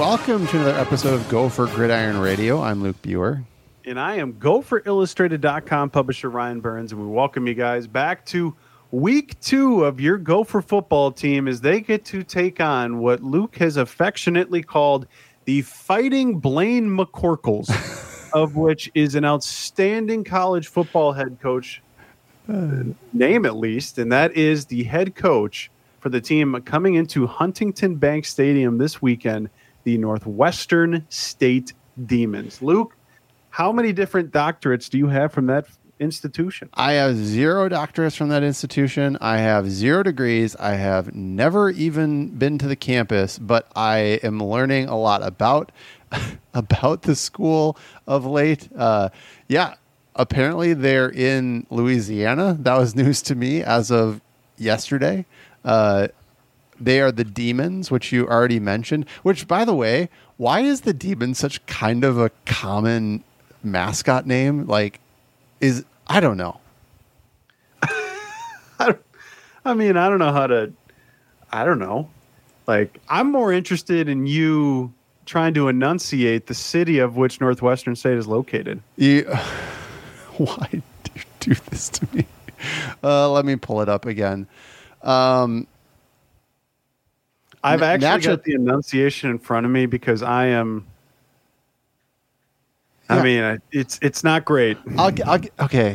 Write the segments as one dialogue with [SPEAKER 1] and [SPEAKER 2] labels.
[SPEAKER 1] welcome to another episode of Go for Gridiron Radio. I'm Luke Buer.
[SPEAKER 2] And I am GopherIllustrated.com publisher Ryan Burns, and we welcome you guys back to week 2 of your Gopher football team as they get to take on what Luke has affectionately called the Fighting Blaine McCorkles, of which is an outstanding college football head coach, name at least, and that is the head coach for the team coming into Huntington Bank Stadium this weekend, the Northwestern State Demons. Luke, how many different doctorates do you have from that institution?
[SPEAKER 1] I have 0 doctorates from that institution. I have 0 degrees. I have never even been to the campus, but I am learning a lot about the school of late. Apparently they're in Louisiana. That was news to me as of yesterday. They are the Demons, which you already mentioned, which, by the way, why is the Demons such kind of a common mascot name? I don't know.
[SPEAKER 2] I don't know. I'm more interested in you trying to enunciate the city of which Northwestern State is located.
[SPEAKER 1] Why do you do this to me? Let me pull it up again.
[SPEAKER 2] I've actually got the enunciation in front of me because I am. Yeah. I mean, it's not great.
[SPEAKER 1] Okay.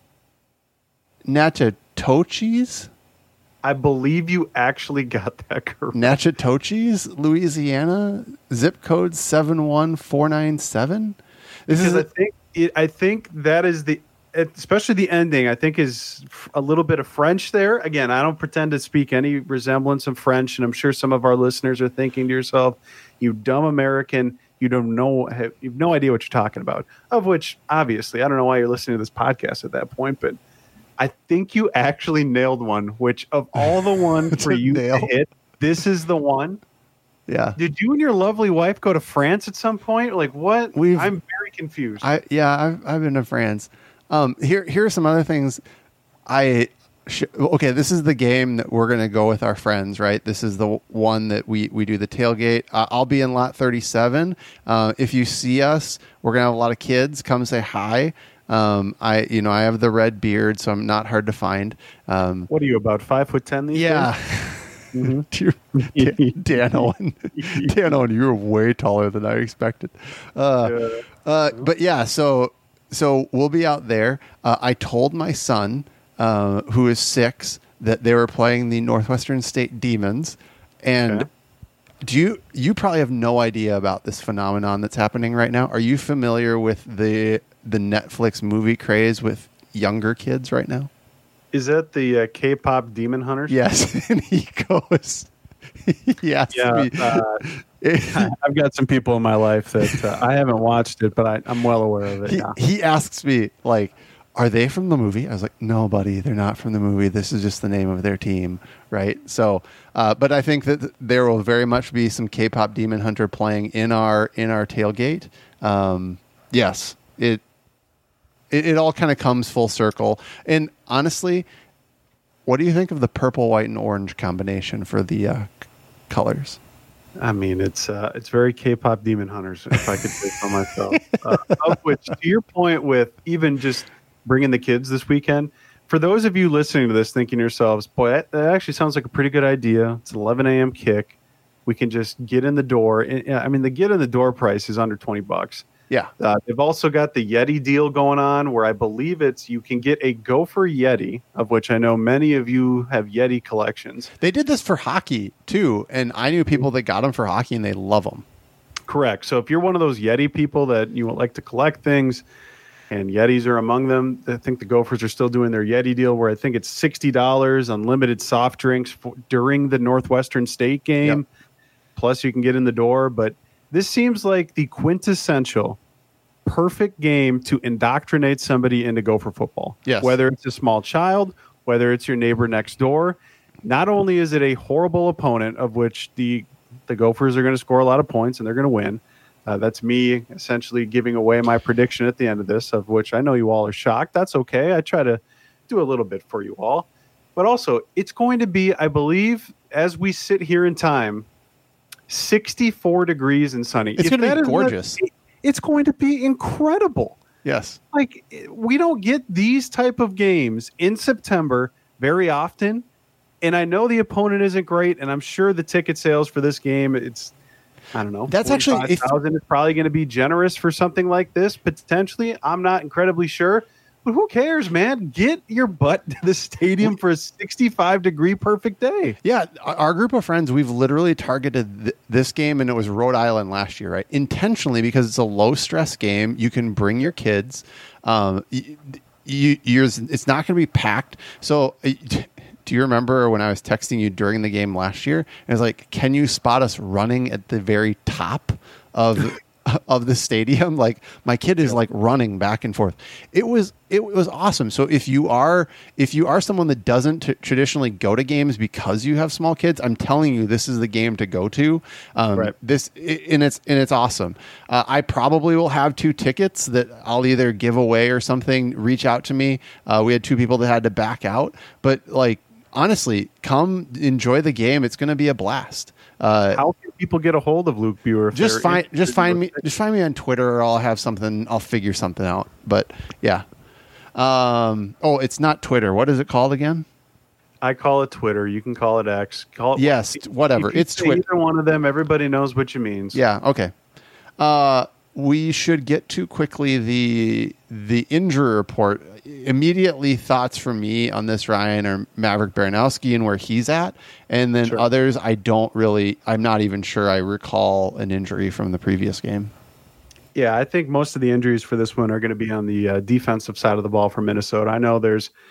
[SPEAKER 1] Natchitoches?
[SPEAKER 2] I believe you actually got that correct.
[SPEAKER 1] Natchitoches, Louisiana, zip code 71497.
[SPEAKER 2] I think that is especially the ending, I think is a little bit of French there. Again, I don't pretend to speak any resemblance of French, and I'm sure some of our listeners are thinking to yourself, you dumb American, you have no idea what you're talking about. Of which, obviously, I don't know why you're listening to this podcast at that point, but I think you actually nailed one, which of all the ones for you to hit, this is the one.
[SPEAKER 1] Yeah.
[SPEAKER 2] Did you and your lovely wife go to France at some point? Like what? I'm very confused.
[SPEAKER 1] I've been to France. Here are some other things. This is the game that we're going to go with our friends, right? This is the one that we do the tailgate. I'll be in lot 37. If you see us, we're going to have a lot of kids. Come say hi. I have the red beard, so I'm not hard to find.
[SPEAKER 2] What are you, about 5'10" these days?
[SPEAKER 1] Mm-hmm. Dan Owen, you're way taller than I expected. But yeah, so we'll be out there. I told my son, who is 6, that they were playing the Northwestern State Demons, and you probably have no idea about this phenomenon that's happening right now. Are you familiar with the Netflix movie craze with younger kids right now?
[SPEAKER 2] Is that the K-pop Demon Hunters?
[SPEAKER 1] Yes, and he goes.
[SPEAKER 2] I've got some people in my life that I haven't watched it, but I'm well aware of it.
[SPEAKER 1] He asks me, are they from the movie? I was like, no, buddy, they're not from the movie. This is just the name of their team, right? So, but I think that there will very much be some K-pop Demon Hunter playing in our tailgate. Yes, it all kind of comes full circle. And honestly, what do you think of the purple, white, and orange combination for the colors?
[SPEAKER 2] I mean, it's very K-pop Demon Hunters, if I could say so myself. Of which, to your point with even just bringing the kids this weekend, for those of you listening to this thinking to yourselves, boy, that actually sounds like a pretty good idea. It's an 11 a.m. kick. We can just get in the door. I mean, the get in the door price is under $20.
[SPEAKER 1] Yeah.
[SPEAKER 2] They've also got the Yeti deal going on where I believe you can get a Gopher Yeti, of which I know many of you have Yeti collections.
[SPEAKER 1] They did this for hockey too. And I knew people that got them for hockey and they love them.
[SPEAKER 2] Correct. So if you're one of those Yeti people that you like to collect things, and Yetis are among them, I think the Gophers are still doing their Yeti deal where I think it's $60, unlimited soft drinks during the Northwestern State game. Yep. Plus you can get in the door. But this seems like the quintessential perfect game to indoctrinate somebody into Gopher football.
[SPEAKER 1] Yes.
[SPEAKER 2] Whether it's a small child, whether it's your neighbor next door. Not only is it a horrible opponent of which the Gophers are going to score a lot of points and they're going to win. That's me essentially giving away my prediction at the end of this, of which I know you all are shocked. That's okay. I try to do a little bit for you all. But also, it's going to be, I believe, as we sit here in time, 64 degrees and sunny.
[SPEAKER 1] It's going to be gorgeous.
[SPEAKER 2] It's going to be incredible.
[SPEAKER 1] Yes.
[SPEAKER 2] Like, we don't get these type of games in September very often. And I know the opponent isn't great, and I'm sure the ticket sales for this game, I don't know.
[SPEAKER 1] That's actually
[SPEAKER 2] 45,000 is probably going to be generous for something like this, potentially. I'm not incredibly sure. But who cares, man? Get your butt to the stadium for a 65-degree perfect day.
[SPEAKER 1] Yeah, our group of friends, we've literally targeted this game, and it was Rhode Island last year, right? Intentionally, because it's a low-stress game. You can bring your kids. It's not going to be packed. So do you remember when I was texting you during the game last year? It was like, can you spot us running at the very top of the stadium? Like, my kid is like running back and forth. It was awesome. So if you are someone that doesn't traditionally go to games because you have small kids, I'm telling you, this is the game to go to.
[SPEAKER 2] Right.
[SPEAKER 1] It's awesome. I probably will have 2 tickets that I'll either give away or something. Reach out to me. We had 2 people that had to back out, but like, honestly, come enjoy the game. It's going to be a blast.
[SPEAKER 2] How can people get a hold of Luke Buer?
[SPEAKER 1] Just find me on Twitter, or I'll figure something out. But yeah. It's not Twitter. What is it called again?
[SPEAKER 2] I call it Twitter. You can call it X.
[SPEAKER 1] Whatever. It's Twitter.
[SPEAKER 2] Either one of them. Everybody knows what you mean.
[SPEAKER 1] Yeah. Okay. We should get to quickly the injury report. Immediately, thoughts from me on this, Ryan, are Maverick Baranowski and where he's at, and then others I'm not even sure I recall an injury from the previous game.
[SPEAKER 2] Yeah, I think most of the injuries for this one are going to be on the defensive side of the ball for Minnesota. I know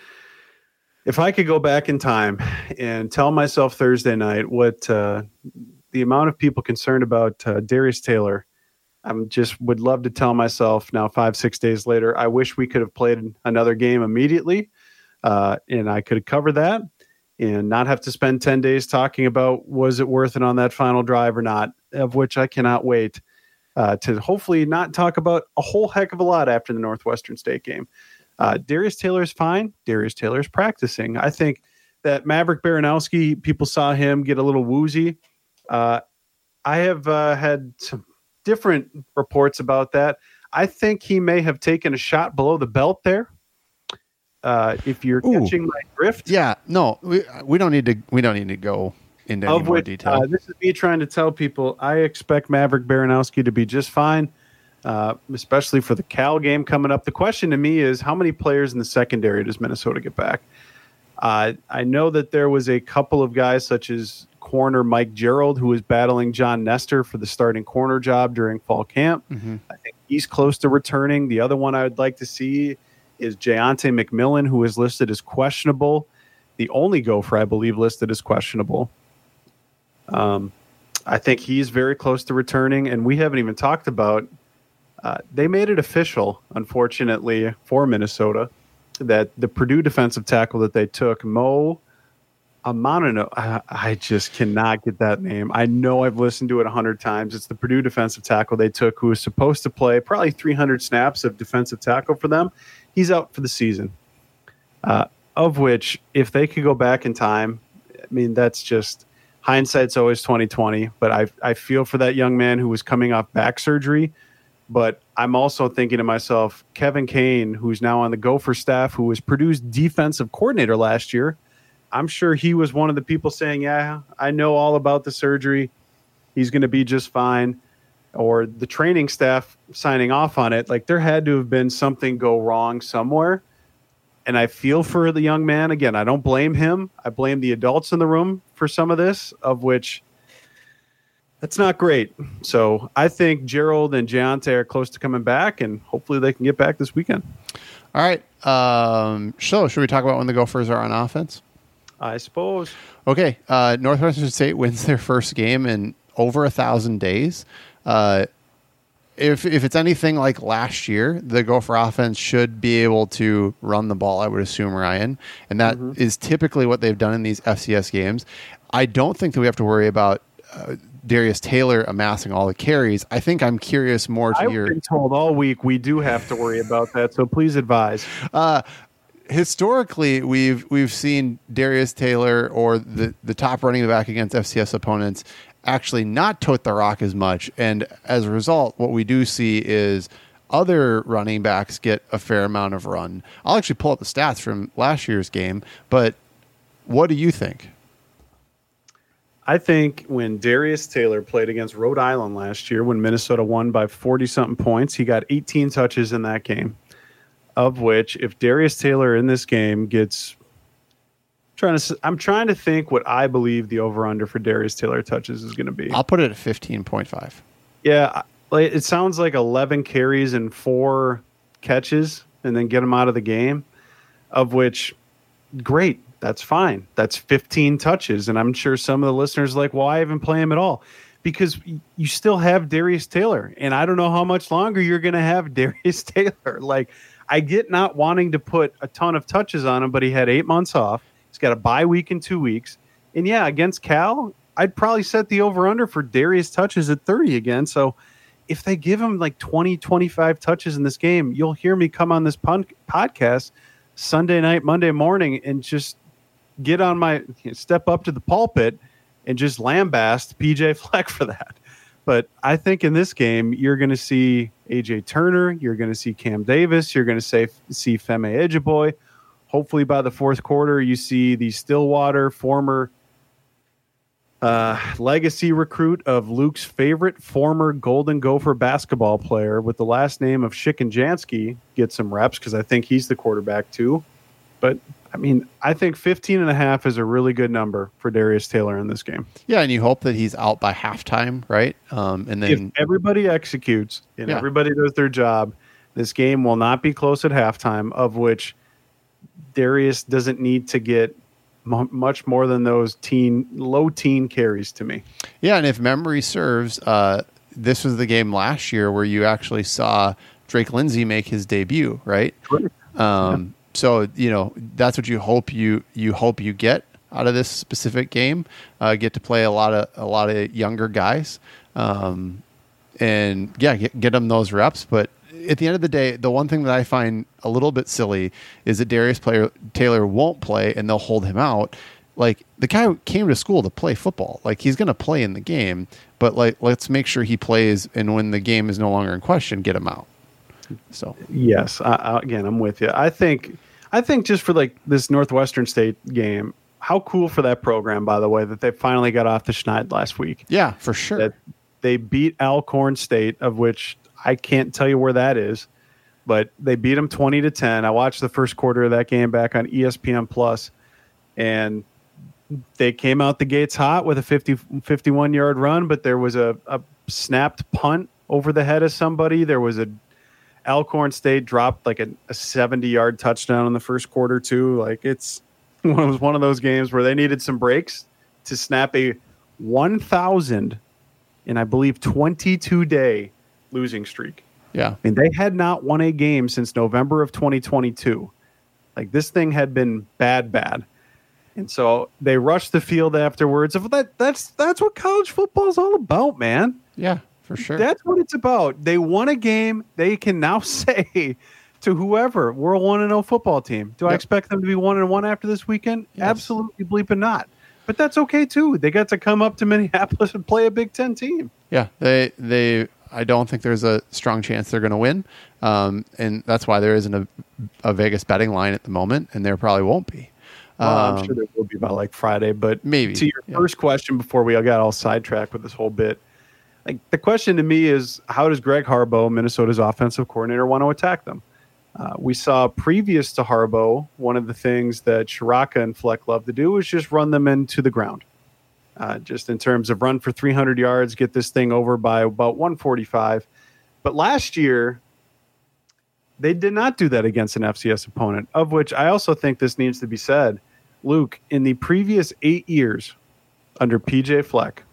[SPEAKER 2] if I could go back in time and tell myself Thursday night what the amount of people concerned about Darius Taylor, would love to tell myself now 5-6 days later, I wish we could have played another game immediately, and I could have covered that and not have to spend 10 days talking about was it worth it on that final drive or not, of which I cannot wait to hopefully not talk about a whole heck of a lot after the Northwestern State game. Darius Taylor's fine. Darius Taylor's practicing. I think that Maverick Baranowski, people saw him get a little woozy. I have had some different reports about that. I think he may have taken a shot below the belt there. If you're catching my drift.
[SPEAKER 1] Yeah, no, we don't need to go into any more detail.
[SPEAKER 2] This is me trying to tell people I expect Maverick Baranowski to be just fine, especially for the Cal game coming up. The question to me is, how many players in the secondary does Minnesota get back? I know that there was a couple of guys such as corner Mike Gerald, who was battling John Nestor for the starting corner job during fall camp. Mm-hmm. I think he's close to returning. The other one I would like to see is Jayante McMillan, who is listed as questionable. The only Gopher, I believe, listed as questionable. I think he's very close to returning, and we haven't even talked about they made it official, unfortunately, for Minnesota, that the Purdue defensive tackle that they took, Mo Amanano, I just cannot get that name. I know I've listened to it 100 times. It's the Purdue defensive tackle they took, who was supposed to play probably 300 snaps of defensive tackle for them. He's out for the season, of which, if they could go back in time, I mean, that's just hindsight's always 20/20. But I feel for that young man who was coming off back surgery. But I'm also thinking to myself, Kevin Kane, who's now on the Gopher staff, who was Purdue's defensive coordinator last year, I'm sure he was one of the people saying, yeah, I know all about the surgery. He's going to be just fine. Or the training staff signing off on it. Like, there had to have been something go wrong somewhere. And I feel for the young man. Again, I don't blame him. I blame the adults in the room for some of this, of which that's not great. So I think Gerald and Jayante are close to coming back, and hopefully they can get back this weekend.
[SPEAKER 1] All right. So should we talk about when the Gophers are on offense?
[SPEAKER 2] I suppose.
[SPEAKER 1] Okay. Northwestern State wins their first game in over 1,000 days. If it's anything like last year, the Gopher offense should be able to run the ball, I would assume, Ryan. And that is typically what they've done in these FCS games. I don't think that we have to worry about Darius Taylor amassing all the carries. I think I'm curious more to
[SPEAKER 2] I've been told all week we do have to worry about that, so please advise.
[SPEAKER 1] Historically, we've seen Darius Taylor or the top running back against FCS opponents actually not tote the rock as much. And as a result, what we do see is other running backs get a fair amount of run. I'll actually pull up the stats from last year's game, but what do you think?
[SPEAKER 2] I think when Darius Taylor played against Rhode Island last year, when Minnesota won by 40-something points, he got 18 touches in that game, of which if Darius Taylor in this game gets I'm trying to think what I believe the over-under for Darius Taylor touches is going to be.
[SPEAKER 1] I'll put it at 15.5.
[SPEAKER 2] Yeah, it sounds like 11 carries and 4 catches and then get him out of the game, of which, great, that's fine. That's 15 touches. And I'm sure some of the listeners are like, well, I haven't played him at all. Because you still have Darius Taylor. And I don't know how much longer you're going to have Darius Taylor. Like, I get not wanting to put a ton of touches on him, but he had 8 months off. He's got a bye week in 2 weeks. And yeah, against Cal, I'd probably set the over-under for Darius touches at 30 again. So if they give him like 20, 25 touches in this game, you'll hear me come on this podcast Sunday night, Monday morning, and just step up to the pulpit and just lambast PJ Fleck for that. But I think in this game, you're going to see AJ Turner, you're going to see Cam Davis, you're going to see Femi Ejeboy. Hopefully by the fourth quarter, you see the Stillwater, former legacy recruit of Luke's favorite former Golden Gopher basketball player with the last name of Shikanjansky get some reps, because I think he's the quarterback too. But, I mean, I think 15.5 is a really good number for Darius Taylor in this game.
[SPEAKER 1] Yeah, and you hope that he's out by halftime, right? And then
[SPEAKER 2] if everybody executes and everybody does their job, this game will not be close at halftime, of which Darius doesn't need to get much more than those low teen carries to me.
[SPEAKER 1] Yeah, and if memory serves, this was the game last year where you actually saw Drake Lindsay make his debut, right? So, that's what you hope you get out of this specific game. Get to play a lot of younger guys, and get them those reps. But at the end of the day, the one thing that I find a little bit silly is that Darius Taylor won't play and they'll hold him out. Like, the guy came to school to play football. Like, he's going to play in the game, but let's make sure he plays. And when the game is no longer in question, get him out. So,
[SPEAKER 2] yes, again, I'm with you. I think just for like this Northwestern State game, how cool for that program, by the way, that they finally got off the schneid last week.
[SPEAKER 1] Yeah, for sure.
[SPEAKER 2] That they beat Alcorn State, of which I can't tell you where that is, but they beat them 20-10. I watched the first quarter of that game back on ESPN Plus, and they came out the gates hot with a 51-yard run, but there was a snapped punt over the head of somebody. There was Alcorn State dropped like a 70-yard touchdown in the first quarter too. Like, it was one of those games where they needed some breaks to snap a 1,000 and I believe 22-day losing streak.
[SPEAKER 1] Yeah.
[SPEAKER 2] And they had not won a game since November of 2022. Like, this thing had been bad. And so they rushed the field afterwards. That's what college football is all about, man.
[SPEAKER 1] Yeah, for sure.
[SPEAKER 2] That's what it's about. They won a game. They can now say to whoever, we're a 1-0 football team. Do I expect them to be 1-1 after this weekend? Yes. Absolutely bleeping not. But that's okay too. They got to come up to Minneapolis and play a Big Ten team.
[SPEAKER 1] Yeah, they I don't think there's a strong chance they're going to win, and that's why there isn't a Vegas betting line at the moment, and there probably won't be.
[SPEAKER 2] I'm sure there will be by like Friday, but
[SPEAKER 1] maybe.
[SPEAKER 2] To your first question before we got all sidetracked with this whole bit, like, the question to me is, how does Greg Harbaugh, Minnesota's offensive coordinator, want to attack them? We saw previous to Harbaugh, one of the things that Shiraka and Fleck love to do was just run them into the ground. Just in terms of run for 300 yards, get this thing over by about 145. But last year, they did not do that against an FCS opponent, of which I also think this needs to be said. Luke, in the previous 8 years under PJ Fleck,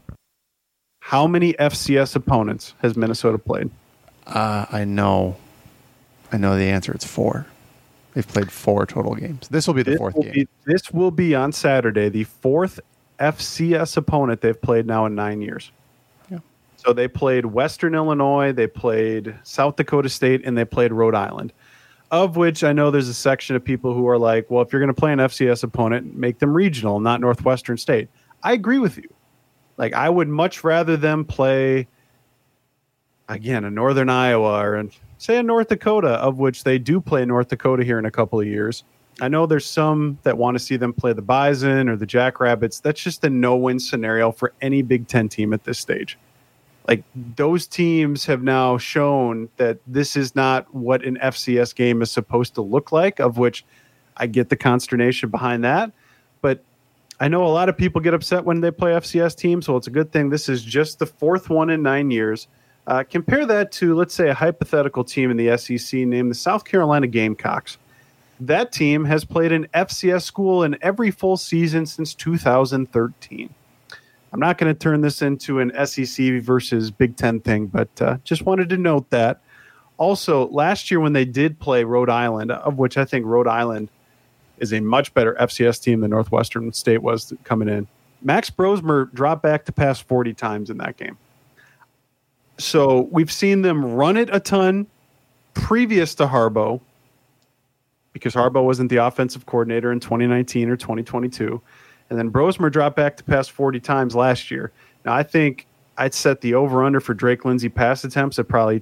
[SPEAKER 2] how many FCS opponents has Minnesota played?
[SPEAKER 1] I know the answer. It's 4. They've played 4 total games. This will be the fourth game.
[SPEAKER 2] This will be on Saturday, the 4th FCS opponent they've played now in 9 years.
[SPEAKER 1] Yeah.
[SPEAKER 2] So they played Western Illinois, they played South Dakota State, and they played Rhode Island, of which I know there's a section of people who are like, well, if you're going to play an FCS opponent, make them regional, not Northwestern State. I agree with you. Like, I would much rather them play, again, a Northern Iowa or say a North Dakota, of which they do play North Dakota here in a couple of years. I know there's some that want to see them play the Bison or the Jackrabbits. That's just a no-win scenario for any Big Ten team at this stage. Like, those teams have now shown that this is not what an FCS game is supposed to look like, of which I get the consternation behind that. But I know a lot of people get upset when they play FCS teams. Well, it's a good thing this is just the fourth one in 9 years. Compare that to, let's say, a hypothetical team in the SEC named the South Carolina Gamecocks. That team has played an FCS school in every full season since 2013. I'm not going to turn this into an SEC versus Big Ten thing, but just wanted to note that. Also, last year when they did play Rhode Island, of which I think Rhode Island is a much better FCS team than Northwestern State was coming in, Max Brosmer dropped back to pass 40 times in that game. So we've seen them run it a ton previous to Harbaugh, because Harbaugh wasn't the offensive coordinator in 2019 or 2022. And then Brosmer dropped back to pass 40 times last year. Now, I think I'd set the over-under for Drake Lindsey pass attempts at probably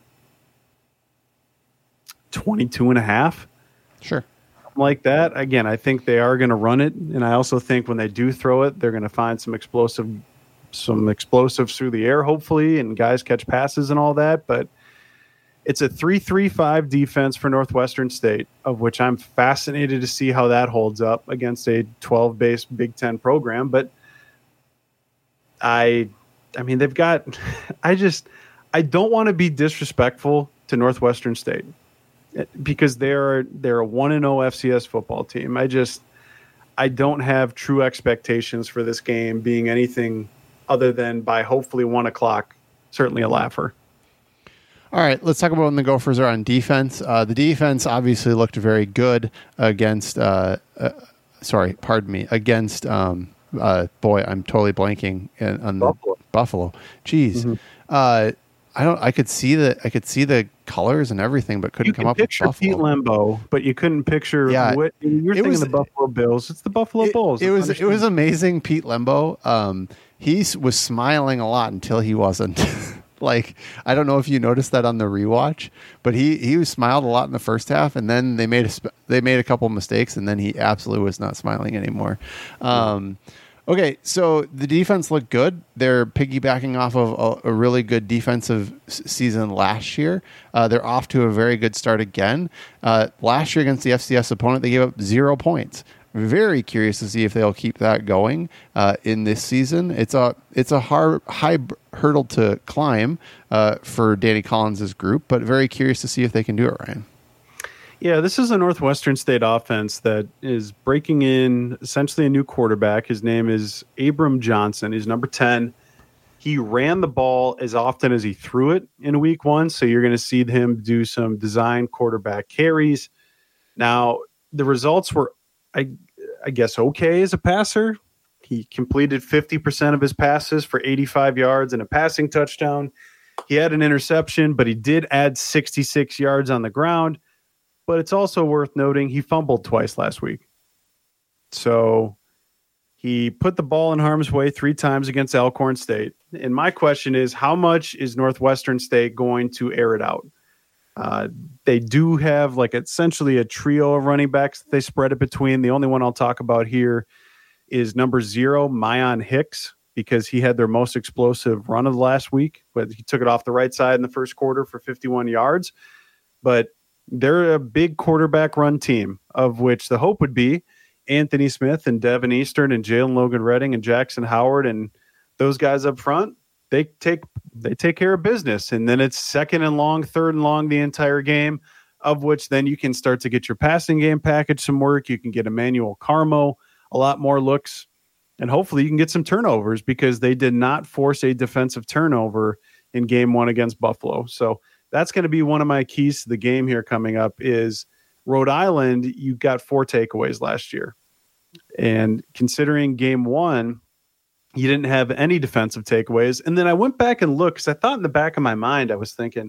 [SPEAKER 2] 22.5.
[SPEAKER 1] Sure.
[SPEAKER 2] Something like that. Again, I think they are going to run it. And I also think when they do throw it, they're going to find some explosives through the air, hopefully, and guys catch passes and all that. But it's a 3-3-5 defense for Northwestern State, of which I'm fascinated to see how that holds up against a 12-based Big Ten program. But I mean, they've got – I don't want to be disrespectful to Northwestern State because they're a 1-0 FCS football team. I don't have true expectations for this game being anything other than by hopefully 1 o'clock, certainly a laugher.
[SPEAKER 1] All right, let's talk about when the Gophers are on defense. The defense obviously looked very good against against boy, I'm totally blanking on Buffalo. Jeez. Mm-hmm. I could see the colors and everything, but couldn't come up with Buffalo.
[SPEAKER 2] Pete Lembo, but you couldn't picture what you're thinking. The Buffalo Bills. It's the Buffalo Bulls.
[SPEAKER 1] It was amazing. Pete Lembo. He was smiling a lot until he wasn't. Like, I don't know if you noticed that on the rewatch, but he smiled a lot in the first half, and then they made a couple of mistakes, and then he absolutely was not smiling anymore. Okay, so the defense looked good. They're piggybacking off of a really good defensive season last year. They're off to a very good start again. Last year against the FCS opponent, they gave up 0 points. Very curious to see if they'll keep that going in this season. It's a high hurdle to climb for Danny Collins' group, but very curious to see if they can do it, Ryan.
[SPEAKER 2] Yeah, this is a Northwestern State offense that is breaking in essentially a new quarterback. His name is Abram Johnson. He's number 10. He ran the ball as often as he threw it in week 1, so you're going to see him do some design quarterback carries. Now, the results were, I guess, okay as a passer. He completed 50% of his passes for 85 yards and a passing touchdown. He had an interception, but he did add 66 yards on the ground. But it's also worth noting he fumbled twice last week. So he put the ball in harm's way 3 times against Alcorn State. And my question is, how much is Northwestern State going to air it out? They do have essentially a trio of running backs that they spread it between. The only one I'll talk about here is number 0, Mayan Hicks, because he had their most explosive run of the last week, but he took it off the right side in the first quarter for 51 yards. But they're a big quarterback run team, of which the hope would be Anthony Smith and Devin Eastern and Jalen Logan Redding and Jackson Howard and those guys up front. They take care of business, and then it's 2nd and long, 3rd and long the entire game, of which then you can start to get your passing game package some work. You can get Emmanuel Carmo a lot more looks, and hopefully you can get some turnovers because they did not force a defensive turnover in game 1 against Buffalo. So that's going to be one of my keys to the game here coming up is Rhode Island. You got 4 takeaways last year, and considering game 1, you didn't have any defensive takeaways. And then I went back and looked because I thought in the back of my mind, I was thinking,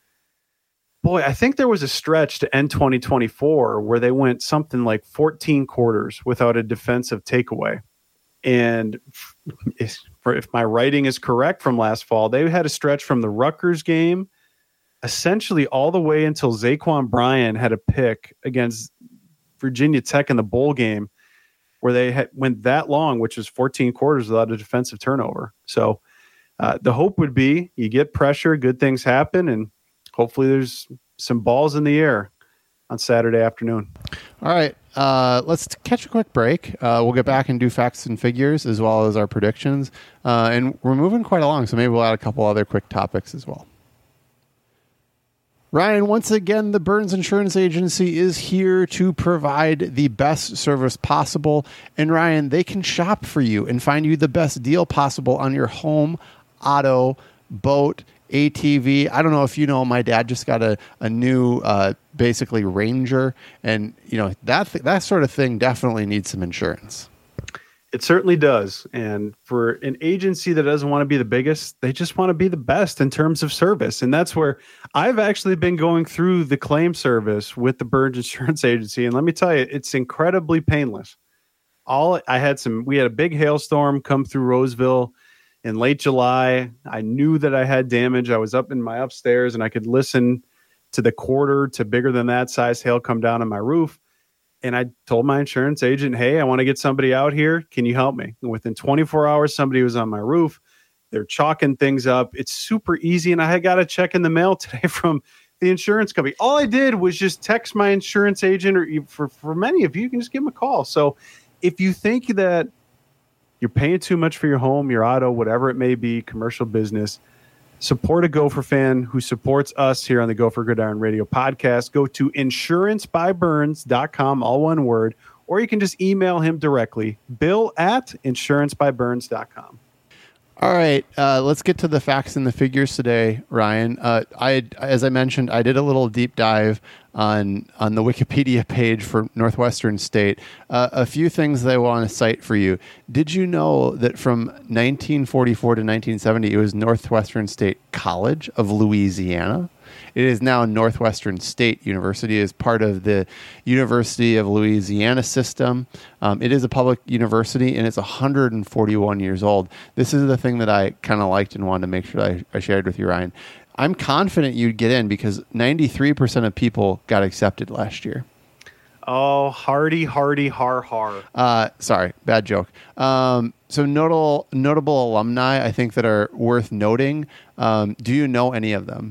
[SPEAKER 2] boy, I think there was a stretch to end 2024 where they went something like 14 quarters without a defensive takeaway. And if my writing is correct from last fall, they had a stretch from the Rutgers game essentially all the way until Zaquan Bryan had a pick against Virginia Tech in the bowl game where they went that long, which was 14 quarters without a defensive turnover. So the hope would be you get pressure, good things happen, and hopefully there's some balls in the air on Saturday afternoon.
[SPEAKER 1] All right. Let's catch a quick break. We'll get back and do facts and figures as well as our predictions. And we're moving quite along, so maybe we'll add a couple other quick topics as well. Ryan, once again, the Burns Insurance Agency is here to provide the best service possible. And Ryan, they can shop for you and find you the best deal possible on your home, auto, boat, ATV. I don't know if you know, my dad just got a new basically Ranger, and that sort of thing definitely needs some insurance.
[SPEAKER 2] It certainly does. And for an agency that doesn't want to be the biggest, they just want to be the best in terms of service. And that's where I've actually been going through the claim service with the Burns Insurance Agency. And let me tell you, it's incredibly painless. We had a big hailstorm come through Roseville in late July. I knew that I had damage. I was up in my upstairs and I could listen to the quarter to bigger than that size hail come down on my roof. And I told my insurance agent, hey, I want to get somebody out here. Can you help me? And within 24 hours, somebody was on my roof. They're chalking things up. It's super easy. And I had got a check in the mail today from the insurance company. All I did was just text my insurance agent, or for many of you, you can just give them a call. So if you think that you're paying too much for your home, your auto, whatever it may be, commercial business, support a Gopher fan who supports us here on the Gopher Gridiron Radio podcast. Go to insurancebyburns.com, all one word, or you can just email him directly, bill@insurancebyburns.com.
[SPEAKER 1] All right, let's get to the facts and the figures today, Ryan. As I mentioned, I did a little deep dive on the Wikipedia page for Northwestern State. A few things that I want to cite for you. Did you know that from 1944 to 1970, it was Northwestern State College of Louisiana? It is now Northwestern State University. It is part of the University of Louisiana system. It is a public university, and it's 141 years old. This is the thing that I kind of liked and wanted to make sure I shared with you, Ryan. I'm confident you'd get in because 93% of people got accepted last year.
[SPEAKER 2] Oh, hardy, har.
[SPEAKER 1] Sorry, bad joke. So notable alumni, I think, that are worth noting. Do you know any of them?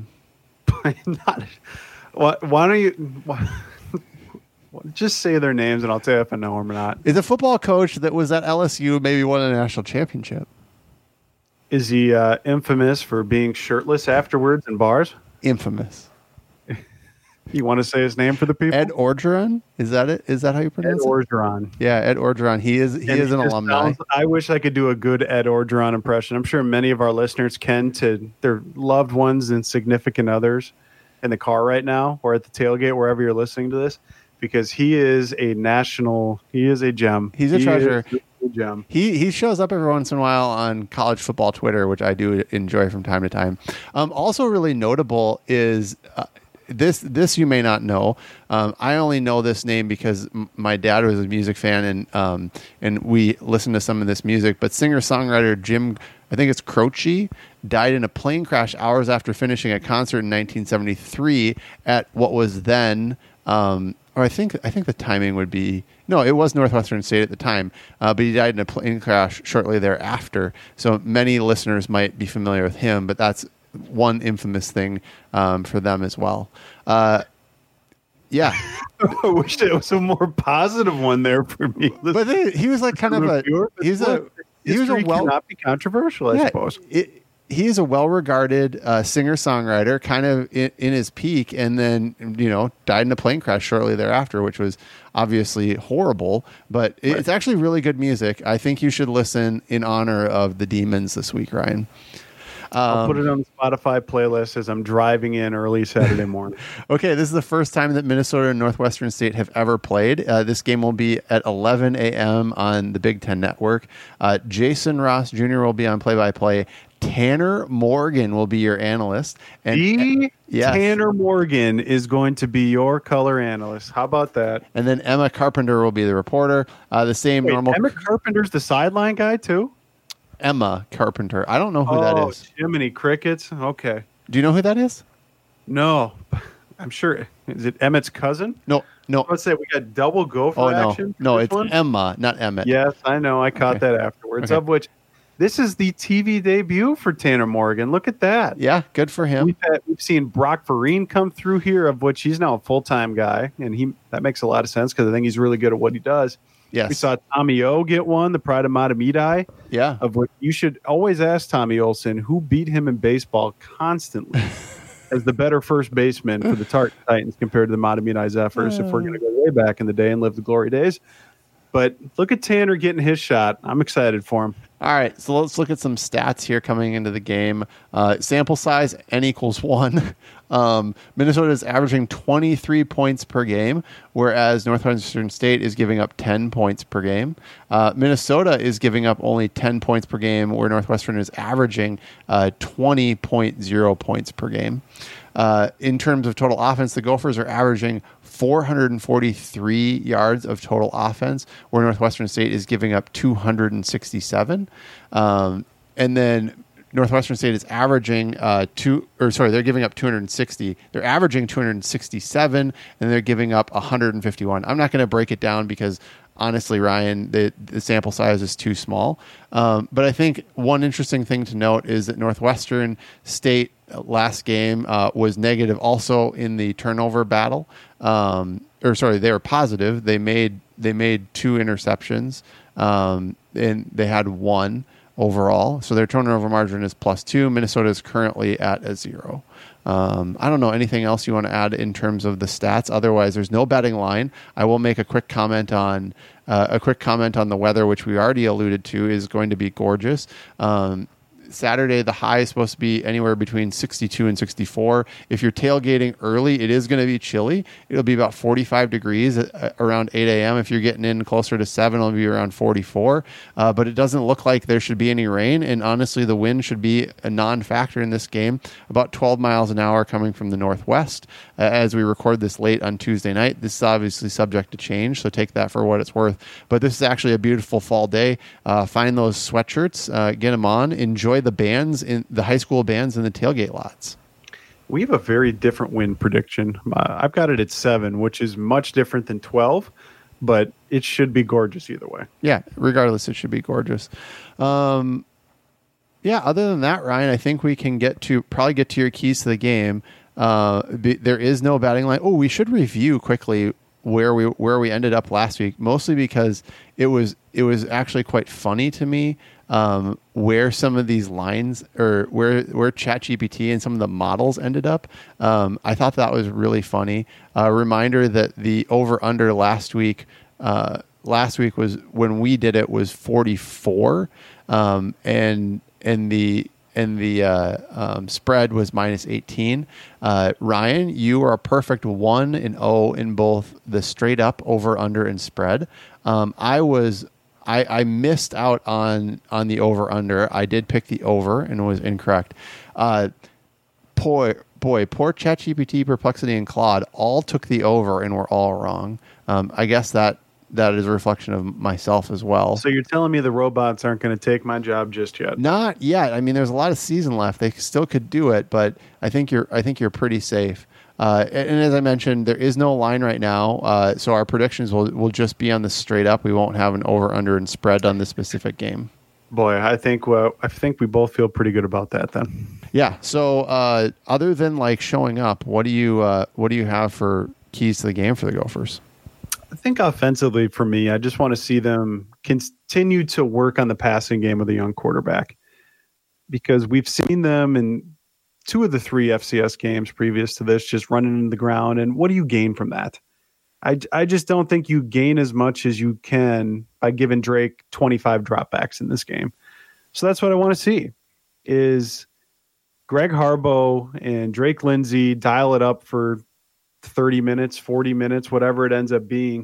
[SPEAKER 2] Why don't you just say their names and I'll tell you if I know them or not.
[SPEAKER 1] Is a football coach that was at LSU, maybe won a national championship.
[SPEAKER 2] Is he infamous for being shirtless afterwards in bars?
[SPEAKER 1] Infamous.
[SPEAKER 2] You want to say his name for the people?
[SPEAKER 1] Ed Orgeron? Is that it? Is that how you pronounce it?
[SPEAKER 2] Ed Orgeron.
[SPEAKER 1] Yeah, Ed Orgeron. He is an alumni.
[SPEAKER 2] I wish I could do a good Ed Orgeron impression. I'm sure many of our listeners can, to their loved ones and significant others in the car right now or at the tailgate, wherever you're listening to this, because he is a gem.
[SPEAKER 1] He's a treasure.
[SPEAKER 2] A gem.
[SPEAKER 1] He shows up every once in a while on college football Twitter, which I do enjoy from time to time. Also really notable is this you may not know. I only know this name because my dad was a music fan, and we listened to some of this music. But singer-songwriter Jim, I think it's Croce, died in a plane crash hours after finishing a concert in 1973 at what was then, or I think the timing would be, no, it was Northwestern State at the time, but he died in a plane crash shortly thereafter. So many listeners might be familiar with him, but that's one infamous thing for them as well. Yeah.
[SPEAKER 2] I wish it was a more positive one there for me.
[SPEAKER 1] But he was like kind of he was a
[SPEAKER 2] cannot be controversial, I suppose.
[SPEAKER 1] He is a well-regarded singer-songwriter, kind of in his peak, and then died in a plane crash shortly thereafter, which was obviously horrible. But it's actually really good music. I think you should listen in honor of the Demons this week, Ryan.
[SPEAKER 2] I'll put it on the Spotify playlist as I'm driving in early Saturday morning.
[SPEAKER 1] Okay, this is the first time that Minnesota and Northwestern State have ever played. This game will be at 11 a.m. on the Big Ten Network. Jason Ross Jr. will be on play-by-play. Tanner Morgan will be your analyst. And yes.
[SPEAKER 2] Tanner Morgan is going to be your color analyst. How about that?
[SPEAKER 1] And then Emma Carpenter will be the reporter. The same normal.
[SPEAKER 2] Emma Carpenter's the sideline guy too?
[SPEAKER 1] Emma Carpenter. I don't know who that is.
[SPEAKER 2] Jiminy Crickets. Okay.
[SPEAKER 1] Do you know who that is?
[SPEAKER 2] No. I'm sure. Is it Emmett's cousin?
[SPEAKER 1] No.
[SPEAKER 2] Let's say we got double Gopher action.
[SPEAKER 1] No, it's one? Emma, not Emmett.
[SPEAKER 2] Yes, I know. I caught that afterwards. Of which, this is the TV debut for Tanner Morgan. Look at that.
[SPEAKER 1] Yeah, good for him.
[SPEAKER 2] We've seen Brock Vereen come through here, of which he's now a full-time guy, and that makes a lot of sense because I think he's really good at what he does.
[SPEAKER 1] Yes.
[SPEAKER 2] We saw Tommy O get one, the Pride of Matamidi.
[SPEAKER 1] Yeah.
[SPEAKER 2] Of which you should always ask Tommy Olson who beat him in baseball constantly as the better first baseman for the Tartan Titans compared to the Matamidi Zephyrs, if we're going to go way back in the day and live the glory days. But look at Tanner getting his shot. I'm excited for him.
[SPEAKER 1] All right, so let's look at some stats here coming into the game. Sample size, N equals 1. Minnesota is averaging 23 points per game, whereas Northwestern State is giving up 10 points per game. Minnesota is giving up only 10 points per game, where Northwestern is averaging 20.0 points per game. In terms of total offense, the Gophers are averaging 443 yards of total offense, where Northwestern State is giving up 267. And then Northwestern State is averaging they're giving up 260. They're averaging 267, and they're giving up 151. I'm not going to break it down because honestly, Ryan, the sample size is too small. But I think one interesting thing to note is that Northwestern State last game was negative also in the turnover battle. They were positive. They made 2 interceptions, and they had 1 overall. So their turnover margin is +2. Minnesota is currently at a 0. I don't know anything else you want to add in terms of the stats. Otherwise, there's no betting line. I will make a quick comment on the weather, which we already alluded to is going to be gorgeous. Saturday, the high is supposed to be anywhere between 62 and 64. If you're tailgating early, it is going to be chilly. It'll be about 45 degrees around 8 a.m. If you're getting in closer to 7, it'll be around 44. But it doesn't look like there should be any rain. And honestly, the wind should be a non-factor in this game. About 12 miles an hour coming from the northwest. As we record this late on Tuesday night, this is obviously subject to change, so take that for what it's worth. But this is actually a beautiful fall day. Find those sweatshirts, get them on, enjoy the bands, in the high school bands in the tailgate lots.
[SPEAKER 2] We have a very different wind prediction. I've got it at 7, which is much different than 12, but it should be gorgeous either way.
[SPEAKER 1] Yeah, regardless, it should be gorgeous. Other than that, Ryan, I think we can get to your keys to the game. There is no batting line. Oh, we should review quickly where we ended up last week, mostly because it was actually quite funny to me where some of these lines, or where ChatGPT and some of the models ended up. I thought that was really funny. A reminder that the over-under last week was, when we did it, was 44, and the spread was -18. Ryan, you are a perfect 1-0 in both the straight up, over, under, and spread. I missed out on the over under. I did pick the over and was incorrect. Poor ChatGPT, Perplexity, and Claude all took the over and were all wrong. I guess that is a reflection of myself as well.
[SPEAKER 2] So you're telling me the robots aren't going to take my job just yet?
[SPEAKER 1] Not yet. I mean, there's a lot of season left. They still could do it, but I think you're pretty safe. And as I mentioned, there is no line right now, so our predictions will just be on the straight up. We won't have an over, under, and spread on this specific game.
[SPEAKER 2] Boy, I think we both feel pretty good about that then.
[SPEAKER 1] Yeah. So other than like showing up, what do you have for keys to the game for the Gophers?
[SPEAKER 2] I think offensively for me, I just want to see them continue to work on the passing game with a young quarterback, because we've seen them in 2 of the 3 FCS games previous to this just running into the ground. And what do you gain from that? I just don't think you gain as much as you can by giving Drake 25 dropbacks in this game. So that's what I want to see, is Greg Harbaugh and Drake Lindsay dial it up for 30 minutes, 40 minutes, whatever it ends up being,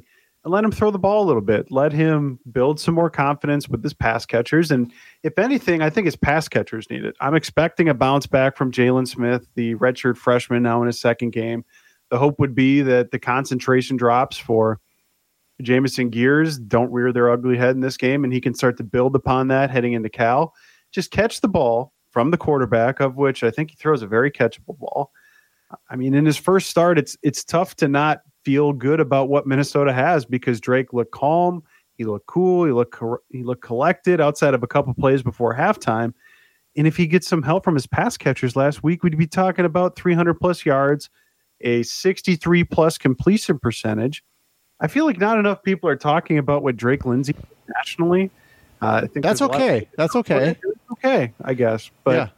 [SPEAKER 2] and let him throw the ball a little bit. Let him build some more confidence with his pass catchers. And if anything, I think his pass catchers need it. I'm expecting a bounce back from Jalen Smith, the redshirt freshman, now in his second game. The hope would be that the concentration drops for Jamison Gears don't rear their ugly head in this game, and he can start to build upon that heading into Cal. Just catch the ball from the quarterback, of which I think he throws a very catchable ball. I mean, in his first start, it's tough to not feel good about what Minnesota has because Drake looked calm, he looked cool, he looked collected outside of a couple plays before halftime. And if he gets some help from his pass catchers last week, we'd be talking about 300 plus yards, a 63 plus completion percentage. I feel like not enough people are talking about what Drake Lindsey did nationally. I think
[SPEAKER 1] that's okay. That's okay.
[SPEAKER 2] Okay, I guess. But
[SPEAKER 1] yeah.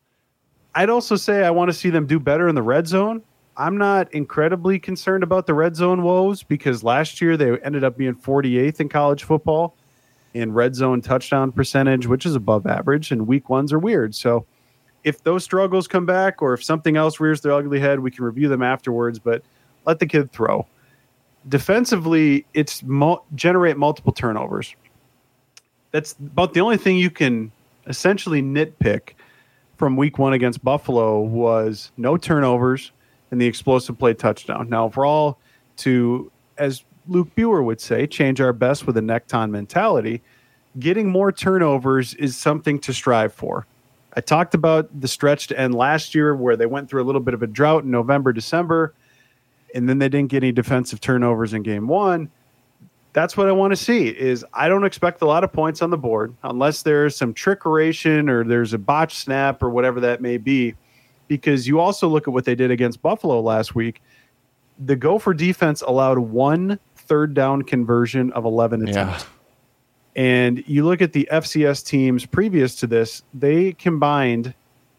[SPEAKER 2] I'd also say I want to see them do better in the red zone. I'm not incredibly concerned about the red zone woes because last year they ended up being 48th in college football in red zone touchdown percentage, which is above average, and week ones are weird. So if those struggles come back or if something else rears their ugly head, we can review them afterwards, but let the kid throw. Defensively, it's generate multiple turnovers. That's about the only thing you can essentially nitpick from week one against Buffalo was no turnovers and the explosive play touchdown. Now, if we're all to, as Luke Buer would say, change our best with a necktie mentality, getting more turnovers is something to strive for. I talked about the stretch to end last year where they went through a little bit of a drought in November, December, and then they didn't get any defensive turnovers in game one. That's what I want to see is I don't expect a lot of points on the board unless there's some trickeration or there's a botch snap or whatever that may be, because you also look at what they did against Buffalo last week. The Gopher defense allowed 1 third down conversion of 11 attempts. Yeah. And you look at the FCS teams previous to this, they combined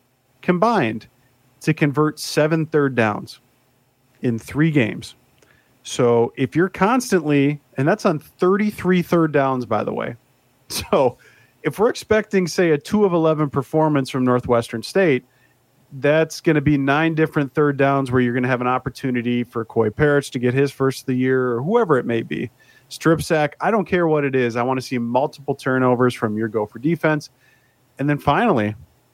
[SPEAKER 2] to convert 7 third downs in 3 games. So if you're constantly, and that's on 33 third downs, by the way. So if we're expecting, say, a 2 of 11 performance from Northwestern State, that's going to be 9 different third downs where you're going to have an opportunity for Coy Parrish to get his first of the year or whoever it may be. Strip sack, I don't care what it is. I want to see multiple turnovers from your Gopher defense. And then finally,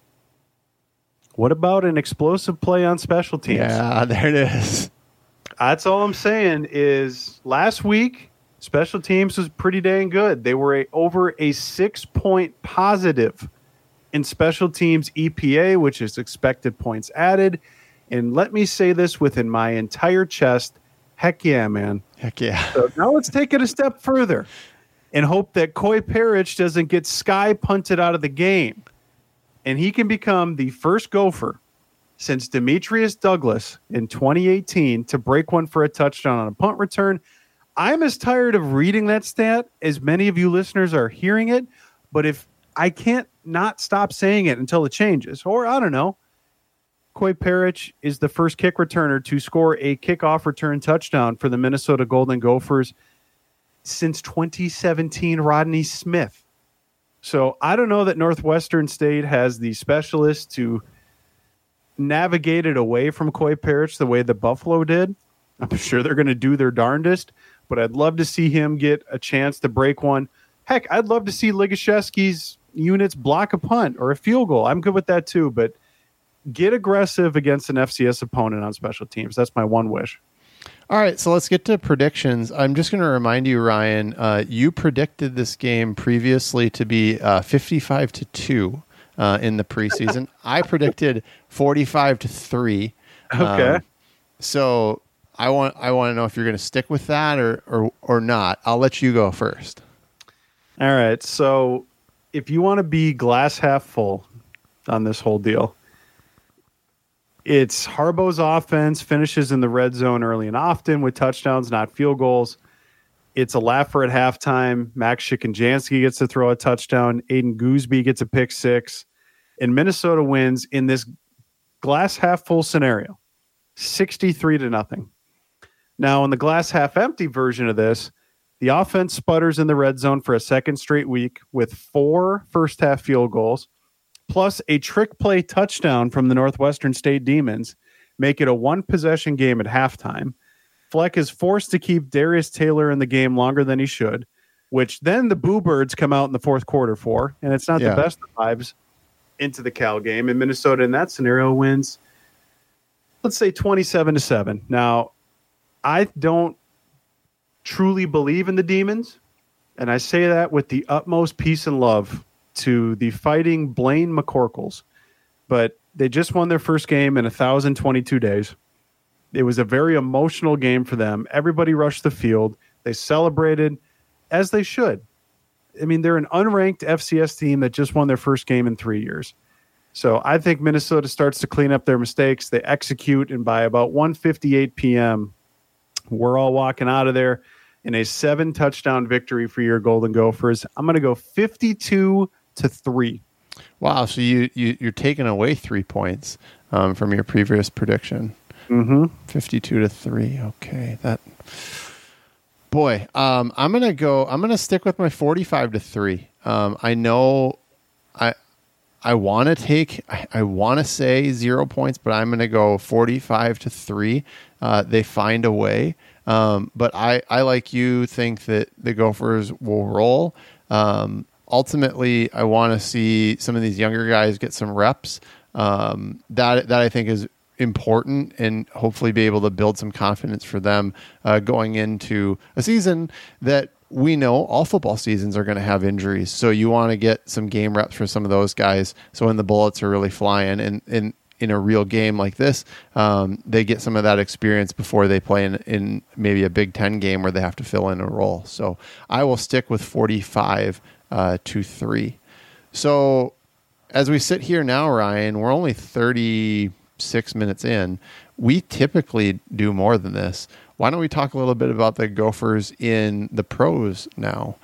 [SPEAKER 2] what about an explosive play on special teams?
[SPEAKER 1] Yeah, there it is.
[SPEAKER 2] That's all I'm saying is last week, special teams was pretty dang good. They were over a 6-point positive in special teams EPA, which is expected points added. And let me say this within my entire chest. Heck yeah, man.
[SPEAKER 1] Heck yeah.
[SPEAKER 2] So now let's take it a step further and hope that Coy Parrish doesn't get sky punted out of the game. And he can become the first Gopher since Demetrius Douglas in 2018 to break one for a touchdown on a punt return. I'm as tired of reading that stat as many of you listeners are hearing it, but if I can't not stop saying it until it changes, or I don't know, Coy Parrish is the first kick returner to score a kickoff return touchdown for the Minnesota Golden Gophers since 2017 Rodney Smith. So I don't know that Northwestern State has the specialists to navigate it away from Coy Parrish the way that Buffalo did. I'm sure they're going to do their darndest, but I'd love to see him get a chance to break one. Heck, I'd love to see Ligashevsky's units block a punt or a field goal. I'm good with that too, but get aggressive against an FCS opponent on special teams. That's my one wish.
[SPEAKER 1] All right, so let's get to predictions. I'm just going to remind you, Ryan, you predicted this game previously to be 55-2. In the preseason. I predicted 45-3.
[SPEAKER 2] Okay.
[SPEAKER 1] So I want to know if you're going to stick with that or not. I'll let you go first.
[SPEAKER 2] All right. So if you want to be glass half full on this whole deal, it's Harbaugh's offense finishes in the red zone early and often with touchdowns, not field goals. It's a laugher at halftime. Max Shikanjansky gets to throw a touchdown. Aiden Gooseby gets a pick six. And Minnesota wins in this glass half full scenario, 63-0. Now, in the glass half empty version of this, the offense sputters in the red zone for a second straight week with 4 first half field goals, plus a trick play touchdown from the Northwestern State Demons, make it a 1-possession game at halftime. Fleck is forced to keep Darius Taylor in the game longer than he should, which then the Boo Birds come out in the fourth quarter for, and it's not the best of vibes into the Cal game. And Minnesota in that scenario wins, let's say 27-7. Now, I don't truly believe in the Demons, and I say that with the utmost peace and love to the Fighting Blaine McCorkles, but they just won their first game in 1,022 days. It was a very emotional game for them. Everybody rushed the field. They celebrated, as they should. I mean, they're an unranked FCS team that just won their first game in 3 years. So I think Minnesota starts to clean up their mistakes. They execute, and by about 1:58 p.m., we're all walking out of there in a 7-touchdown victory for your Golden Gophers. I'm going to go 52-3.
[SPEAKER 1] Wow, so you're taking away 3 points from your previous prediction. 52-3. Okay, that. Boy, I'm gonna stick with my 45-3. I know, I want to say 0 points, but I'm gonna go 45-3. They find a way, but I like you think that the Gophers will roll. Ultimately, I want to see some of these younger guys get some reps. That I think is important, and hopefully be able to build some confidence for them going into a season that we know all football seasons are going to have injuries. So you want to get some game reps for some of those guys. So when the bullets are really flying and in a real game like this, they get some of that experience before they play in maybe a Big Ten game where they have to fill in a role. So I will stick with 45-3. So as we sit here now, Ryan, we're only 36 minutes in. We typically do more than this. Why don't we talk a little bit about the Gophers in the pros now?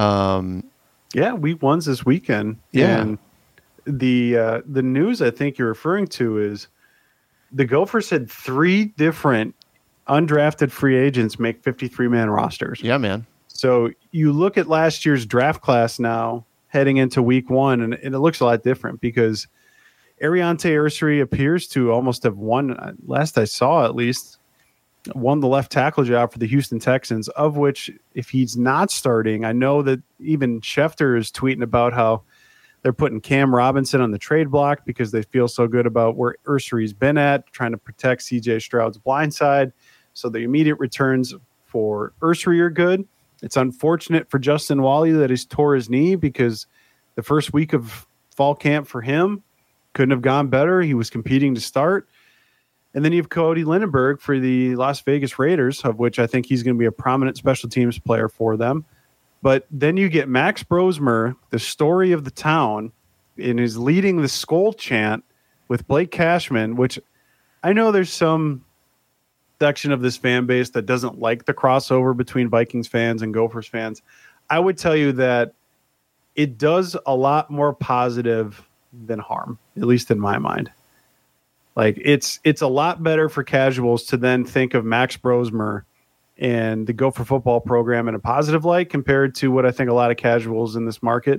[SPEAKER 2] Week one's this weekend.
[SPEAKER 1] Yeah.
[SPEAKER 2] And the news I think you're referring to is the Gophers had 3 different undrafted free agents make 53-man rosters.
[SPEAKER 1] Yeah, man.
[SPEAKER 2] So you look at last year's draft class now heading into week one, and it looks a lot different because Ariante Ursery appears to almost have won, last I saw at least, won the left tackle job for the Houston Texans, of which if he's not starting, I know that even Schefter is tweeting about how they're putting Cam Robinson on the trade block because they feel so good about where Ursery's been at, trying to protect CJ Stroud's blind side. So the immediate returns for Ursery are good. It's unfortunate for Justin Wally that he's tore his knee because the first week of fall camp for him couldn't have gone better. He was competing to start. And then you have Cody Lindenberg for the Las Vegas Raiders, of which I think he's going to be a prominent special teams player for them. But then you get Max Brosmer, the story of the town, and is leading the Skol chant with Blake Cashman, which I know there's some section of this fan base that doesn't like the crossover between Vikings fans and Gophers fans. I would tell you that it does a lot more positive than harm, at least in my mind. Like it's a lot better for casuals to then think of Max Brosmer and the Gopher football program in a positive light compared to what I think a lot of casuals in this market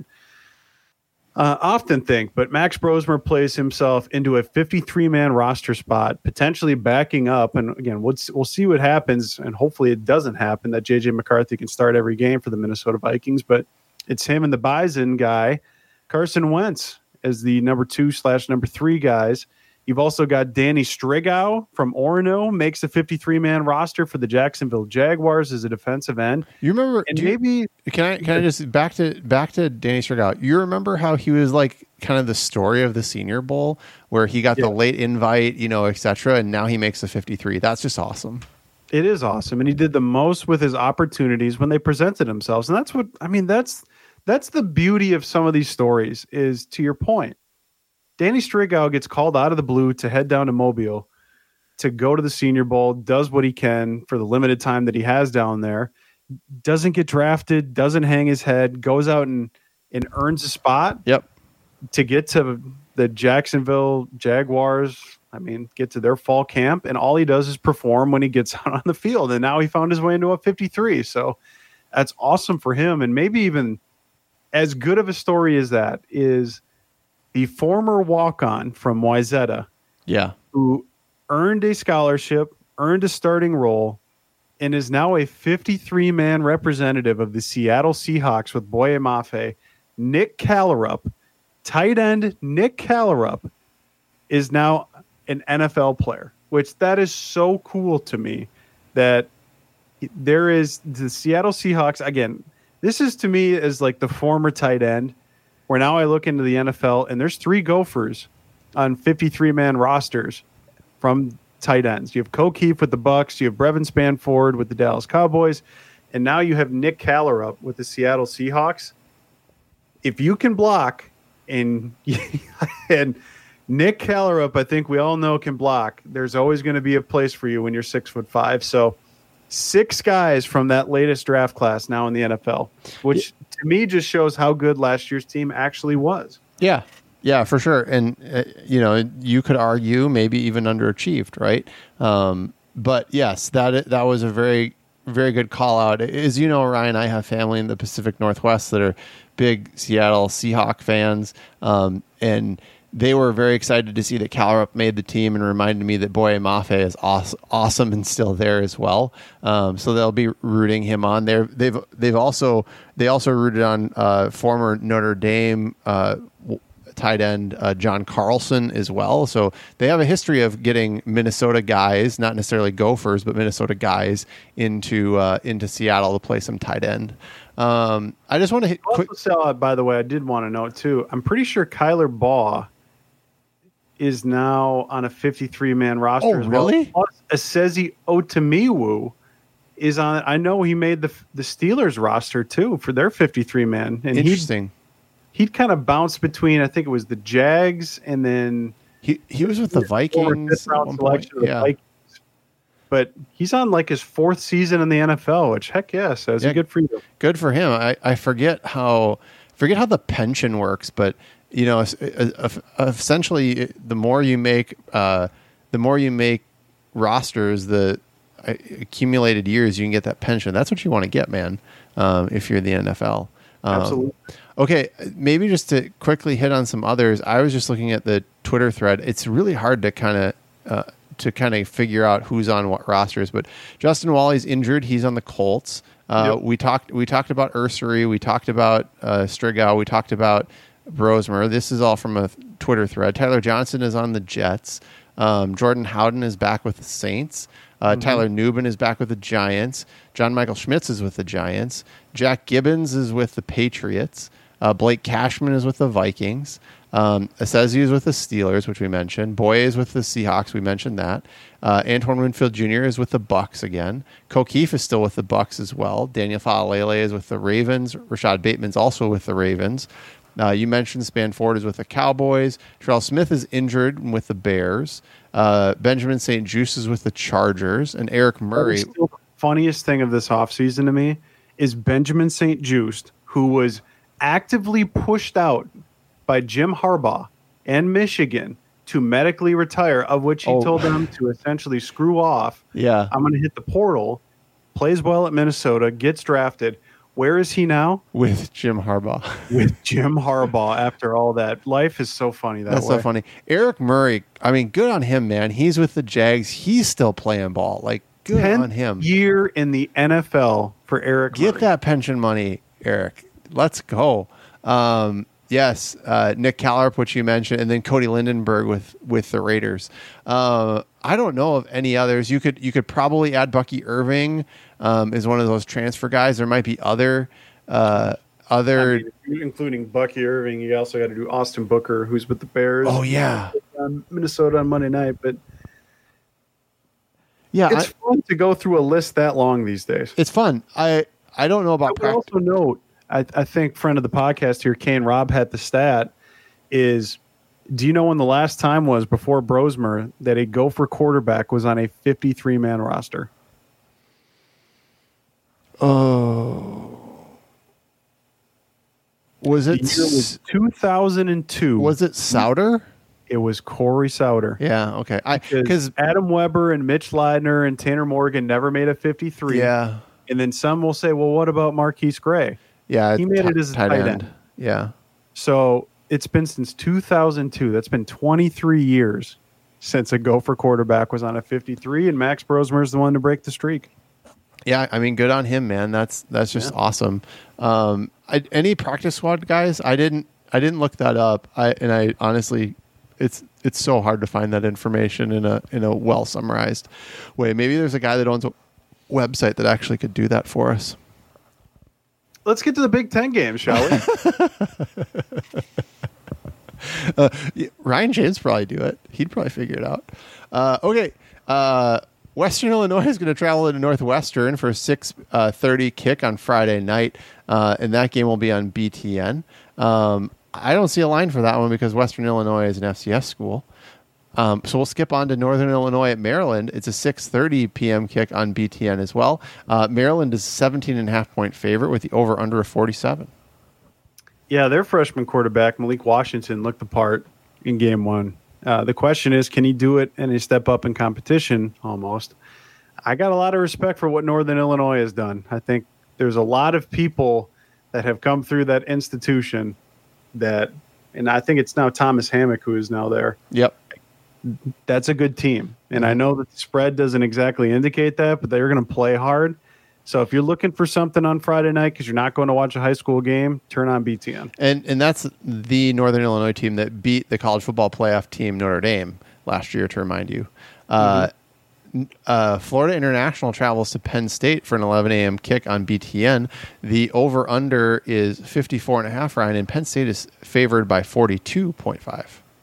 [SPEAKER 2] often think. But Max Brosmer plays himself into a 53-man roster spot, potentially backing up. And again, we'll see what happens. And hopefully it doesn't happen that J.J. McCarthy can start every game for the Minnesota Vikings. But it's him and the Bison guy, Carson Wentz, as the number 2/number 3 guys. You've also got Danny Strigow from Orono, makes a 53-man roster for the Jacksonville Jaguars as a defensive end.
[SPEAKER 1] You remember?
[SPEAKER 2] And
[SPEAKER 1] can I just back to Danny Strigow? You remember how he was like kind of the story of the Senior Bowl, where he got the late invite, etc., and now he makes a 53. That's just awesome.
[SPEAKER 2] It is awesome, and he did the most with his opportunities when they presented themselves, and that's what I mean. That's the beauty of some of these stories. Is to your point. Danny Strigow gets called out of the blue to head down to Mobile to go to the Senior Bowl, does what he can for the limited time that he has down there, doesn't get drafted, doesn't hang his head, goes out and earns a spot to get to the Jacksonville Jaguars, get to their fall camp, and all he does is perform when he gets out on the field, and now he found his way into a 53. So that's awesome for him, and maybe even as good of a story as that is the former walk-on from Wayzata, who earned a scholarship, earned a starting role, and is now a 53-man representative of the Seattle Seahawks with Boye Mafe. Nick Callerup, tight end Nick Callerup, is now an NFL player, which that is so cool to me that there is the Seattle Seahawks. Again, this is to me as like the former tight end, where now I look into the NFL and there's 3 Gophers on 53-man rosters from tight ends. You have O'Keefe with the Bucks, you have Brevin Spanford with the Dallas Cowboys, and now you have Nick Callerup with the Seattle Seahawks. If you can block, and Nick Callerup, I think we all know can block, there's always going to be a place for you when you're 6'5". So 6 guys from that latest draft class now in the NFL, which to me just shows how good last year's team actually was.
[SPEAKER 1] Yeah. Yeah, for sure. And, you could argue maybe even underachieved, right? But yes, that was a very, very good call out. As you know, Ryan, I have family in the Pacific Northwest that are big Seattle Seahawk fans. And they were very excited to see that Callerup made the team and reminded me that Boye Mafe is awesome and still there as well. So they'll be rooting him on there. They also rooted on former Notre Dame tight end John Carlson as well. So they have a history of getting Minnesota guys, not necessarily Gophers, but Minnesota guys into Seattle to play some tight end. I just want to hit quick.
[SPEAKER 2] By the way, I did want to note too. I'm pretty sure Kyler Baugh is now on a 53-man roster.
[SPEAKER 1] Oh, really?
[SPEAKER 2] Plus, Asezi Otamiwu is on. I know he made the Steelers roster too for their 53-man. And
[SPEAKER 1] interesting.
[SPEAKER 2] He'd kind of bounced between. I think it was the Jags, and then
[SPEAKER 1] he was with the Vikings.
[SPEAKER 2] Vikings. But he's on like his 4th season in the NFL, which heck yes, that's good for you. Good for him.
[SPEAKER 1] I forget how the pension works, but essentially the more you make rosters, the accumulated years you can get that pension. That's what you want to get, man. If you're the NFL.
[SPEAKER 2] Absolutely.
[SPEAKER 1] Okay, maybe just to quickly hit on some others. I was just looking at the Twitter thread. It's really hard to kind of figure out who's on what rosters. But Justin Wally's injured. He's on the Colts. Yep. We talked about Ursary. We talked about Strigal. We talked about Brosmer. This is all from a Twitter thread. Tyler Johnson is on the Jets. Jordan Howden is back with the Saints. Tyler Nubin is back with the Giants. John Michael Schmitz is with the Giants. Jack Gibbons is with the Patriots. Blake Cashman is with the Vikings. Asezi is with the Steelers, which we mentioned. Boye is with the Seahawks. We mentioned that. Antoine Winfield Jr. is with the Bucks again. O'Keefe is still with the Bucks as well. Daniel Faalele is with the Ravens. Rashad Bateman's also with the Ravens. You mentioned Spanford is with the Cowboys. Terrell Smith is injured with the Bears. Benjamin St. Juste is with the Chargers. And Eric Murray.
[SPEAKER 2] The funniest thing of this offseason to me is Benjamin St. Juste, who was actively pushed out by Jim Harbaugh and Michigan to medically retire, of which he told them to essentially screw off.
[SPEAKER 1] Yeah.
[SPEAKER 2] I'm going to hit the portal, plays well at Minnesota, gets drafted. Where is he now?
[SPEAKER 1] With Jim Harbaugh.
[SPEAKER 2] With Jim Harbaugh after all that. Life is so funny that way.
[SPEAKER 1] That's so funny. Eric Murray, I mean, good on him, man. He's with the Jags. He's still playing ball. Like, good on him.
[SPEAKER 2] 10th year in the NFL for Eric Murray.
[SPEAKER 1] Get that pension money, Eric. Let's go. Yes, Nick Callerup, which you mentioned, and then Cody Lindenberg with the Raiders. I don't know of any others. You could probably add Bucky Irving as one of those transfer guys. There might be other.
[SPEAKER 2] Including Bucky Irving. You also got to do Austin Booker, who's with the Bears.
[SPEAKER 1] Oh yeah,
[SPEAKER 2] Minnesota on Monday night. But
[SPEAKER 1] yeah,
[SPEAKER 2] it's fun to go through a list that long these days.
[SPEAKER 1] It's fun. I don't know about.
[SPEAKER 2] I would also note. I think friend of the podcast here, Kane Robb, had the stat is, do you know when the last time was before Brosmer that a Gopher quarterback was on a 53-man roster?
[SPEAKER 1] Oh. Was it?
[SPEAKER 2] The year was 2002.
[SPEAKER 1] Was it Souter?
[SPEAKER 2] It was Corey Souter.
[SPEAKER 1] Yeah, okay.
[SPEAKER 2] Because Adam Weber and Mitch Leidner and Tanner Morgan never made a 53.
[SPEAKER 1] Yeah.
[SPEAKER 2] And then some will say, well, what about Marquise Gray?
[SPEAKER 1] Yeah,
[SPEAKER 2] he made it as a tight end.
[SPEAKER 1] Yeah.
[SPEAKER 2] So it's been since 2002. That's been 23 years since a Gopher quarterback was on a 53, and Max Brosmer is the one to break the streak.
[SPEAKER 1] Yeah, I mean, good on him, man. That's just awesome. Any practice squad guys? I didn't look that up. I honestly, it's so hard to find that information in a well summarized way. Maybe there's a guy that owns a website that actually could do that for us.
[SPEAKER 2] Let's get to the Big Ten game, shall
[SPEAKER 1] we? Ryan James probably do it. He'd probably figure it out. Okay. Western Illinois is going to travel to Northwestern for a 6:30 kick on Friday night, and that game will be on BTN. I don't see a line for that one because Western Illinois is an FCS school. So we'll skip on to Northern Illinois at Maryland. It's a 6:30 p.m. kick on BTN as well. Maryland is a 17.5-point favorite with the over-under of 47.
[SPEAKER 2] Yeah, their freshman quarterback, Malik Washington, looked the part in game one. The question is, can he do it and he step up in competition almost? I got a lot of respect for what Northern Illinois has done. I think there's a lot of people that have come through that institution and I think it's now Thomas Hammock who is now there.
[SPEAKER 1] Yep.
[SPEAKER 2] That's a good team. And I know that the spread doesn't exactly indicate that, but they're going to play hard. So if you're looking for something on Friday night because you're not going to watch a high school game, turn on BTN.
[SPEAKER 1] And that's the Northern Illinois team that beat the college football playoff team Notre Dame last year, to remind you. Florida International travels to Penn State for an 11 a.m. kick on BTN. The over-under is 54.5, Ryan, and Penn State is favored by 42.5.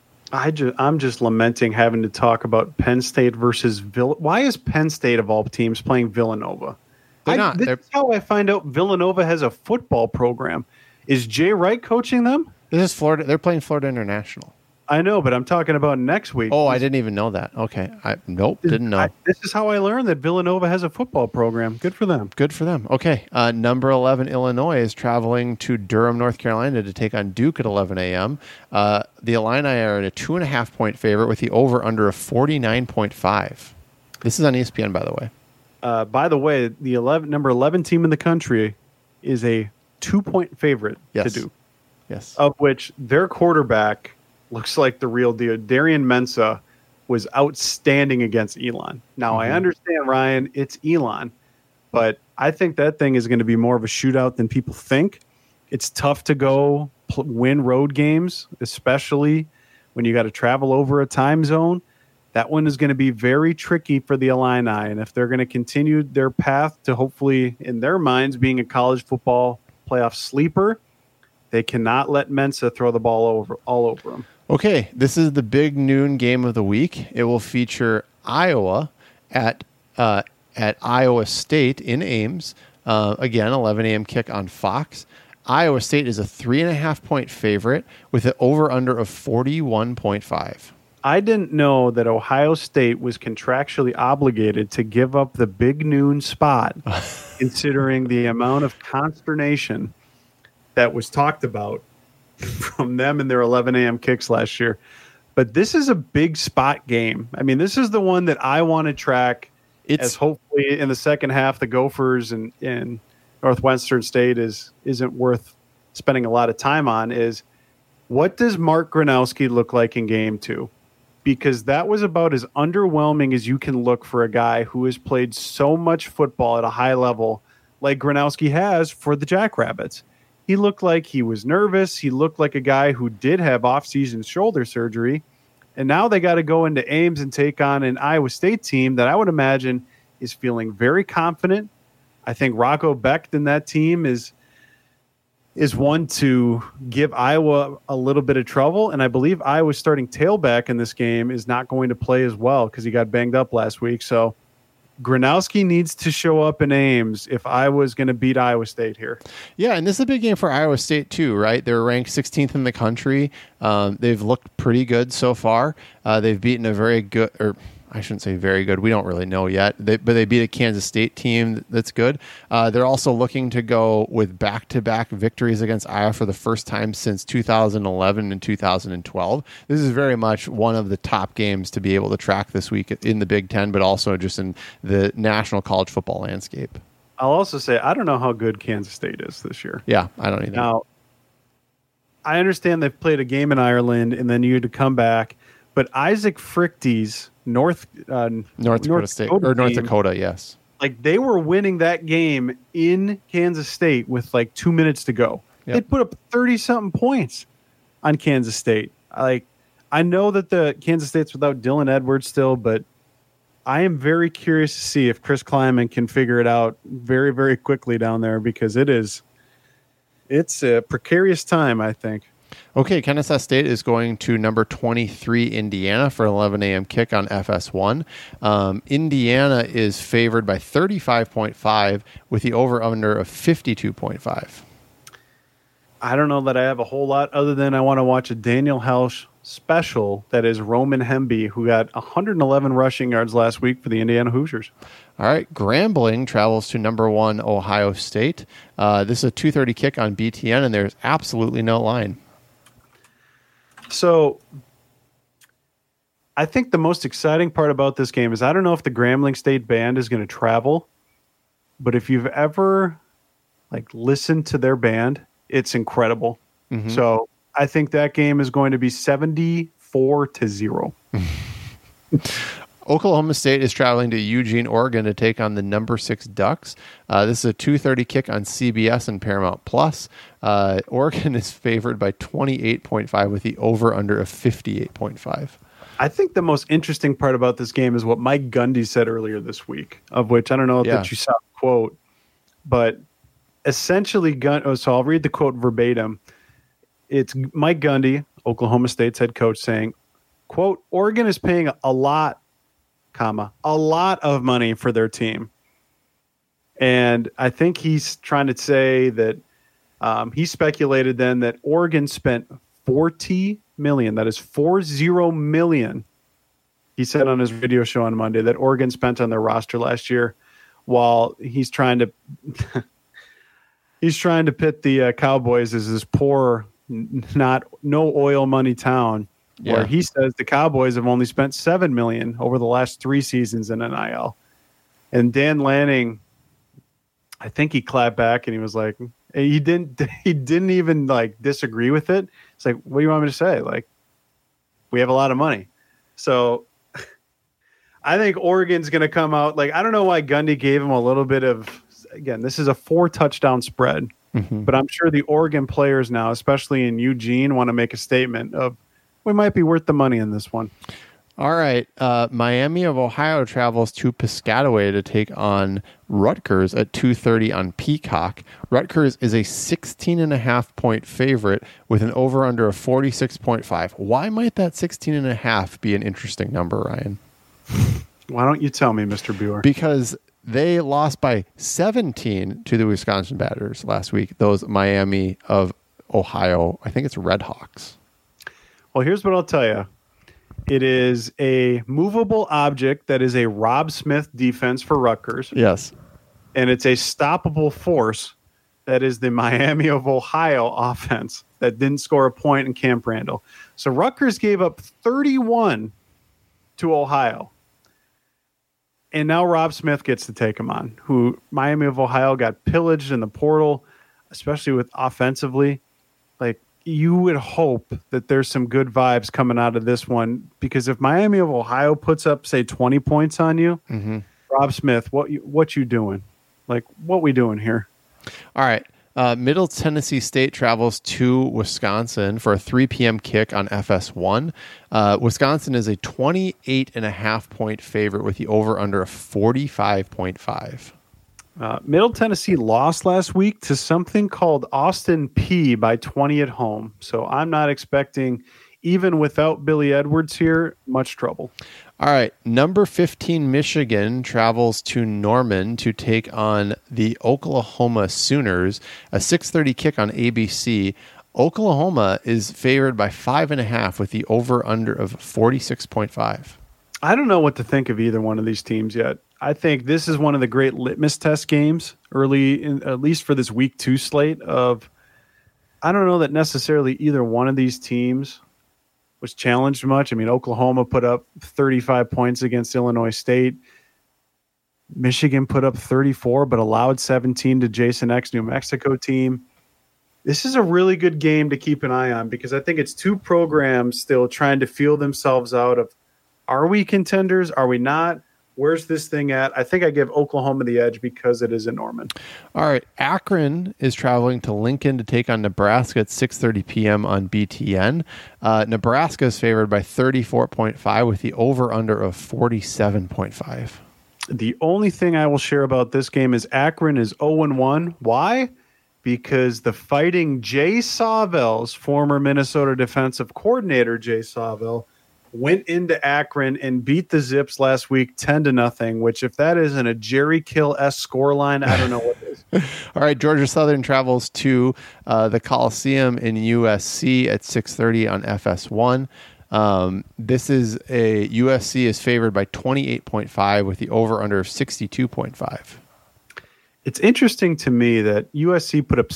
[SPEAKER 2] I'm just lamenting having to talk about Penn State versus Villanova. Why is Penn State, of all teams, playing Villanova?
[SPEAKER 1] They're not.
[SPEAKER 2] This is how I find out Villanova has a football program. Is Jay Wright coaching them?
[SPEAKER 1] This is Florida. They're playing Florida International.
[SPEAKER 2] I know, but I'm talking about next week.
[SPEAKER 1] Oh, I didn't even know that. Okay. Didn't know.
[SPEAKER 2] This is how I learned that Villanova has a football program. Good for them.
[SPEAKER 1] Good for them. Okay. Number 11, Illinois, is traveling to Durham, North Carolina to take on Duke at 11 a.m. The Illini are at a 2.5-point favorite with the over-under of 49.5. This is on ESPN, by the way.
[SPEAKER 2] By the way, the number 11 team in the country is a 2-point favorite to Duke.
[SPEAKER 1] Yes.
[SPEAKER 2] Of which their quarterback looks like the real deal. Darian Mensah was outstanding against Elon. Now, I understand, Ryan, it's Elon, but I think that thing is going to be more of a shootout than people think. It's tough to go win road games, especially when you got to travel over a time zone. That one is going to be very tricky for the Illini, and if they're going to continue their path to hopefully, in their minds, being a college football playoff sleeper, they cannot let Mensah throw the ball all over them.
[SPEAKER 1] Okay, this is the big noon game of the week. It will feature Iowa at Iowa State in Ames. Again, 11 a.m. kick on Fox. Iowa State is a 3.5-point favorite with an over-under of 41.5.
[SPEAKER 2] I didn't know that Ohio State was contractually obligated to give up the big noon spot, considering the amount of consternation that was talked about from them and their 11 a.m. kicks last year. But this is a big spot game. I mean, this is the one that I want to track as hopefully in the second half, the Gophers and Northwestern State isn't worth spending a lot of time on, is what does Mark Gronowski look like in game two? Because that was about as underwhelming as you can look for a guy who has played so much football at a high level like Gronowski has for the Jackrabbits. He looked like he was nervous. He looked like a guy who did have off-season shoulder surgery. And now they got to go into Ames and take on an Iowa State team that I would imagine is feeling very confident. I think Rocco Becht and that team is one to give Iowa a little bit of trouble. And I believe Iowa's starting tailback in this game is not going to play as well because he got banged up last week. So Gronowski needs to show up in Ames if Iowa's going to beat Iowa State here.
[SPEAKER 1] Yeah, and this is a big game for Iowa State too, right? They're ranked 16th in the country. They've looked pretty good so far. They've beaten a very good, or I shouldn't say very good. We don't really know yet. But they beat a Kansas State team that's good. They're also looking to go with back-to-back victories against Iowa for the first time since 2011 and 2012. This is very much one of the top games to be able to track this week in the Big Ten, but also just in the national college football landscape.
[SPEAKER 2] I'll also say I don't know how good Kansas State is this year.
[SPEAKER 1] Yeah, I don't either.
[SPEAKER 2] Now, I understand they've played a game in Ireland and then you had to come back, but Isaac Frichte's North Dakota State or North Dakota,
[SPEAKER 1] yes.
[SPEAKER 2] Like, they were winning that game in Kansas State with like 2 minutes to go.
[SPEAKER 1] Yep.
[SPEAKER 2] They put up 30-something points on Kansas State. I know that the Kansas State's without Dylan Edwards still, but I am very curious to see if Chris Kleiman can figure it out very, very quickly down there, because it's a precarious time, I think.
[SPEAKER 1] Okay, Kennesaw State is going to number 23 Indiana for 11 a.m. kick on FS1. Indiana is favored by 35.5 with the over-under of 52.5.
[SPEAKER 2] I don't know that I have a whole lot other than I want to watch a Daniel Helsch special that is Roman Hemby, who got 111 rushing yards last week for the Indiana Hoosiers.
[SPEAKER 1] All right, Grambling travels to number 1 Ohio State. This is a 2:30 kick on BTN, and there's absolutely no line.
[SPEAKER 2] So I think the most exciting part about this game is I don't know if the Grambling State Band is going to travel, but if you've ever listened to their band, it's incredible. Mm-hmm. So I think that game is going to be 74-0.
[SPEAKER 1] Oklahoma State is traveling to Eugene, Oregon to take on the number 6 Ducks. This is a 2:30 kick on CBS and Paramount Plus. Oregon is favored by 28.5 with the over-under of 58.5.
[SPEAKER 2] I think the most interesting part about this game is what Mike Gundy said earlier this week, of which I don't know that you saw the quote, but essentially, so I'll read the quote verbatim. It's Mike Gundy, Oklahoma State's head coach, saying, quote, Oregon is paying a lot of money for their team. And I think he's trying to say that he speculated then that Oregon spent $40 million. That is $40 million. He said on his radio show on Monday that Oregon spent on their roster last year, while he's trying to pit the Cowboys as this poor, no oil money town. Yeah. Where he says the Cowboys have only spent $7 million over the last 3 seasons in NIL. And Dan Lanning, I think he clapped back and he was like, he didn't even disagree with it. It's like, what do you want me to say? We have a lot of money. So I think Oregon's going to come out. I don't know why Gundy gave him a little bit of, again, this is a 4-touchdown spread, but I'm sure the Oregon players now, especially in Eugene, want to make a statement of, we might be worth the money in this one.
[SPEAKER 1] All right. Miami of Ohio travels to Piscataway to take on Rutgers at 2:30 on Peacock. Rutgers is a 16.5-point favorite with an over-under of 46.5. Why might that 16.5 be an interesting number, Ryan?
[SPEAKER 2] Why don't you tell me, Mr. Buer?
[SPEAKER 1] Because they lost by 17 to the Wisconsin Badgers last week. Those Miami of Ohio, I think it's Redhawks.
[SPEAKER 2] Well, here's what I'll tell you. It is a movable object that is a Rob Smith defense for Rutgers.
[SPEAKER 1] Yes.
[SPEAKER 2] And it's a stoppable force that is the Miami of Ohio offense that didn't score a point in Camp Randall. So Rutgers gave up 31 to Ohio. And now Rob Smith gets to take them on, who Miami of Ohio got pillaged in the portal, especially with offensively. You would hope that there's some good vibes coming out of this one, because if Miami of Ohio puts up, say, 20 points on you, Rob Smith, what you doing? What we doing here? All
[SPEAKER 1] right. Middle Tennessee State travels to Wisconsin for a 3 p.m. kick on FS1. Wisconsin is a 28.5-point favorite with the over-under of 45.5.
[SPEAKER 2] Middle Tennessee lost last week to something called Austin Peay by 20 at home. So I'm not expecting, even without Billy Edwards here, much trouble.
[SPEAKER 1] All right. Number 15 Michigan travels to Norman to take on the Oklahoma Sooners. A 6:30 kick on ABC. Oklahoma is favored by 5.5 with the over-under of 46.5.
[SPEAKER 2] I don't know what to think of either one of these teams yet. I think this is one of the great litmus test games early, at least for this week 2 slate of, I don't know that necessarily either one of these teams was challenged much. I mean, Oklahoma put up 35 points against Illinois State. Michigan put up 34, but allowed 17 to Jason X New Mexico team. This is a really good game to keep an eye on, because I think it's 2 programs still trying to feel themselves out of, are we contenders? Are we not? Where's this thing at? I think I give Oklahoma the edge because it is in Norman.
[SPEAKER 1] All right. Akron is traveling to Lincoln to take on Nebraska at 6:30 p.m. on BTN. Nebraska is favored by 34.5 with the over-under of 47.5.
[SPEAKER 2] The only thing I will share about this game is Akron is 0-1. Why? Because the Fighting Jay Sawville's former Minnesota defensive coordinator, Jay Sawville, went into Akron and beat the Zips last week 10-0, which if that isn't a Jerry Kill-esque scoreline, I don't know what is.
[SPEAKER 1] All right, Georgia Southern travels to the Coliseum in USC at 6:30 on FS1. This is USC is favored by 28.5 with the over-under of 62.5.
[SPEAKER 2] It's interesting to me that USC put up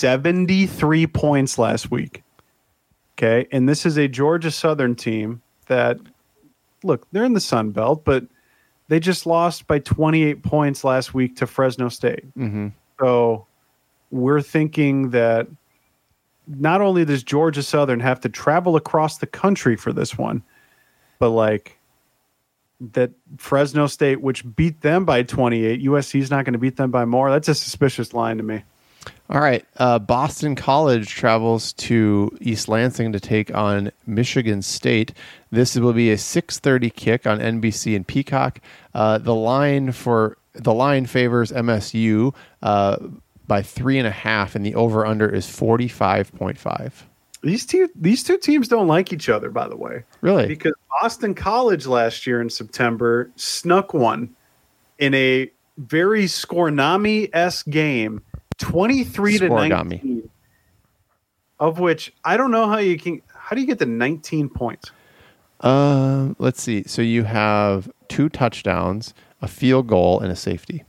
[SPEAKER 2] 73 points last week. Okay, and this is a Georgia Southern team that, look, they're in the Sun Belt, but they just lost by 28 points last week to Fresno State.
[SPEAKER 1] Mm-hmm.
[SPEAKER 2] So we're thinking that not only does Georgia Southern have to travel across the country for this one, but like that Fresno State, which beat them by 28, USC is not going to beat them by more. That's a suspicious line to me.
[SPEAKER 1] All right. Boston College travels to East Lansing to take on Michigan State. This will be a 6:30 kick on NBC and Peacock. The line favors MSU by 3.5, and the over/under is 45.5.
[SPEAKER 2] These two teams don't like each other, by the way.
[SPEAKER 1] Really?
[SPEAKER 2] Because Boston College last year in September snuck one in a very Scornami-esque game, 23-19, of which I don't know how do you get to 19 points?
[SPEAKER 1] Let's see. So you have 2 touchdowns, a field goal, and a safety.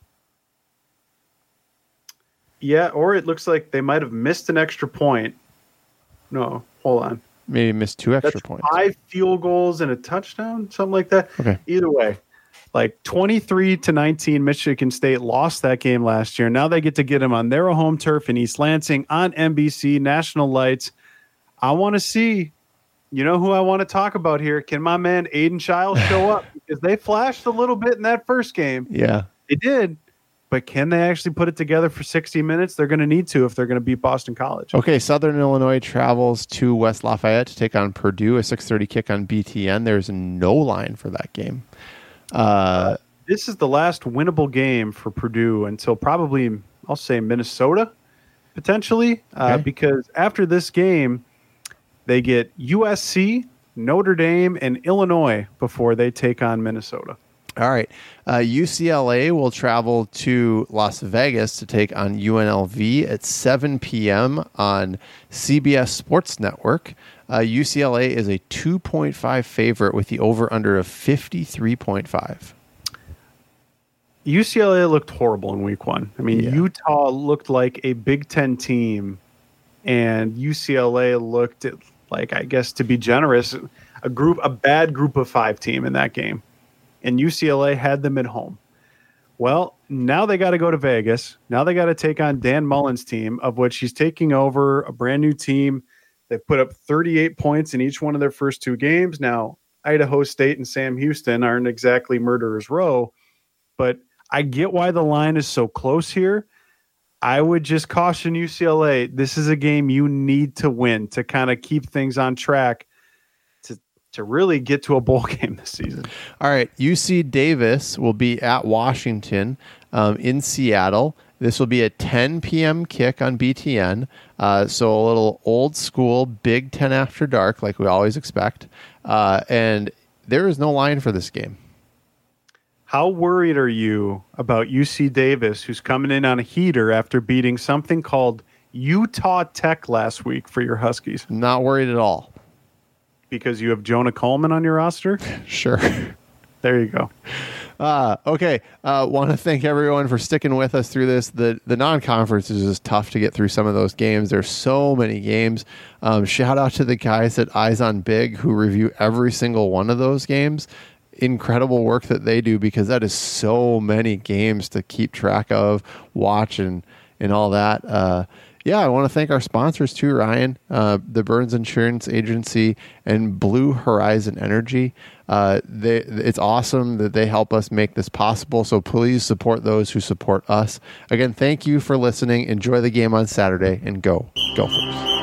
[SPEAKER 2] Yeah, or it looks like they might have missed an extra point. No, hold on.
[SPEAKER 1] Maybe missed 2 extra points.
[SPEAKER 2] 5 field goals and a touchdown, something like that.
[SPEAKER 1] Okay.
[SPEAKER 2] Either way, like 23-19, Michigan State lost that game last year. Now they get to get them on their home turf in East Lansing on NBC, national lights. I want to see, you know who I want to talk about here? Can my man Aiden Childs show up? Because they flashed a little bit in that first game.
[SPEAKER 1] Yeah.
[SPEAKER 2] They did. But can they actually put it together for 60 minutes? They're going to need to if they're going to beat Boston College.
[SPEAKER 1] Okay, Southern Illinois travels to West Lafayette to take on Purdue, a 6:30 kick on BTN. There's no line for that game.
[SPEAKER 2] This is the last winnable game for Purdue until probably, I'll say, Minnesota, potentially.
[SPEAKER 1] Okay.
[SPEAKER 2] Because after this game, they get USC, Notre Dame, and Illinois before they take on Minnesota.
[SPEAKER 1] All right. UCLA will travel to Las Vegas to take on UNLV at 7 p.m. on CBS Sports Network. UCLA is a 2.5 favorite with the over-under of 53.5.
[SPEAKER 2] UCLA looked horrible in week 1. I mean,
[SPEAKER 1] Yeah.
[SPEAKER 2] Utah looked like a Big Ten team, and UCLA looked like, I guess to be generous, a bad group of 5 team in that game. And UCLA had them at home. Well, now they got to go to Vegas. Now they got to take on Dan Mullen's team, of which he's taking over a brand new team. They've put up 38 points in each one of their first 2 games. Now, Idaho State and Sam Houston aren't exactly murderer's row, but I get why the line is so close here. I would just caution UCLA. This is a game you need to win to kind of keep things on track to really get to a bowl game this season.
[SPEAKER 1] All right. UC Davis will be at Washington in Seattle. This will be a 10 p.m. kick on BTN. So a little old school Big Ten after dark, like we always expect. And there is no line for this game.
[SPEAKER 2] How worried are you about UC Davis, who's coming in on a heater after beating something called Utah Tech last week for your Huskies?
[SPEAKER 1] Not worried at all.
[SPEAKER 2] Because you have Jonah Coleman on your roster?
[SPEAKER 1] Sure.
[SPEAKER 2] There you go.
[SPEAKER 1] Okay. Want to thank everyone for sticking with us through this. The non-conference is just tough to get through some of those games. There's so many games. Shout out to the guys at Eyes on Big who review every single one of those games. Incredible work that they do, because that is so many games to keep track of, watch, and all that. I want to thank our sponsors too, Ryan, the Burns Insurance Agency and Blue Horizon Energy. It's awesome that they help us make this possible. So please support those who support us. Again, thank you for listening. Enjoy the game on Saturday and go Gophers.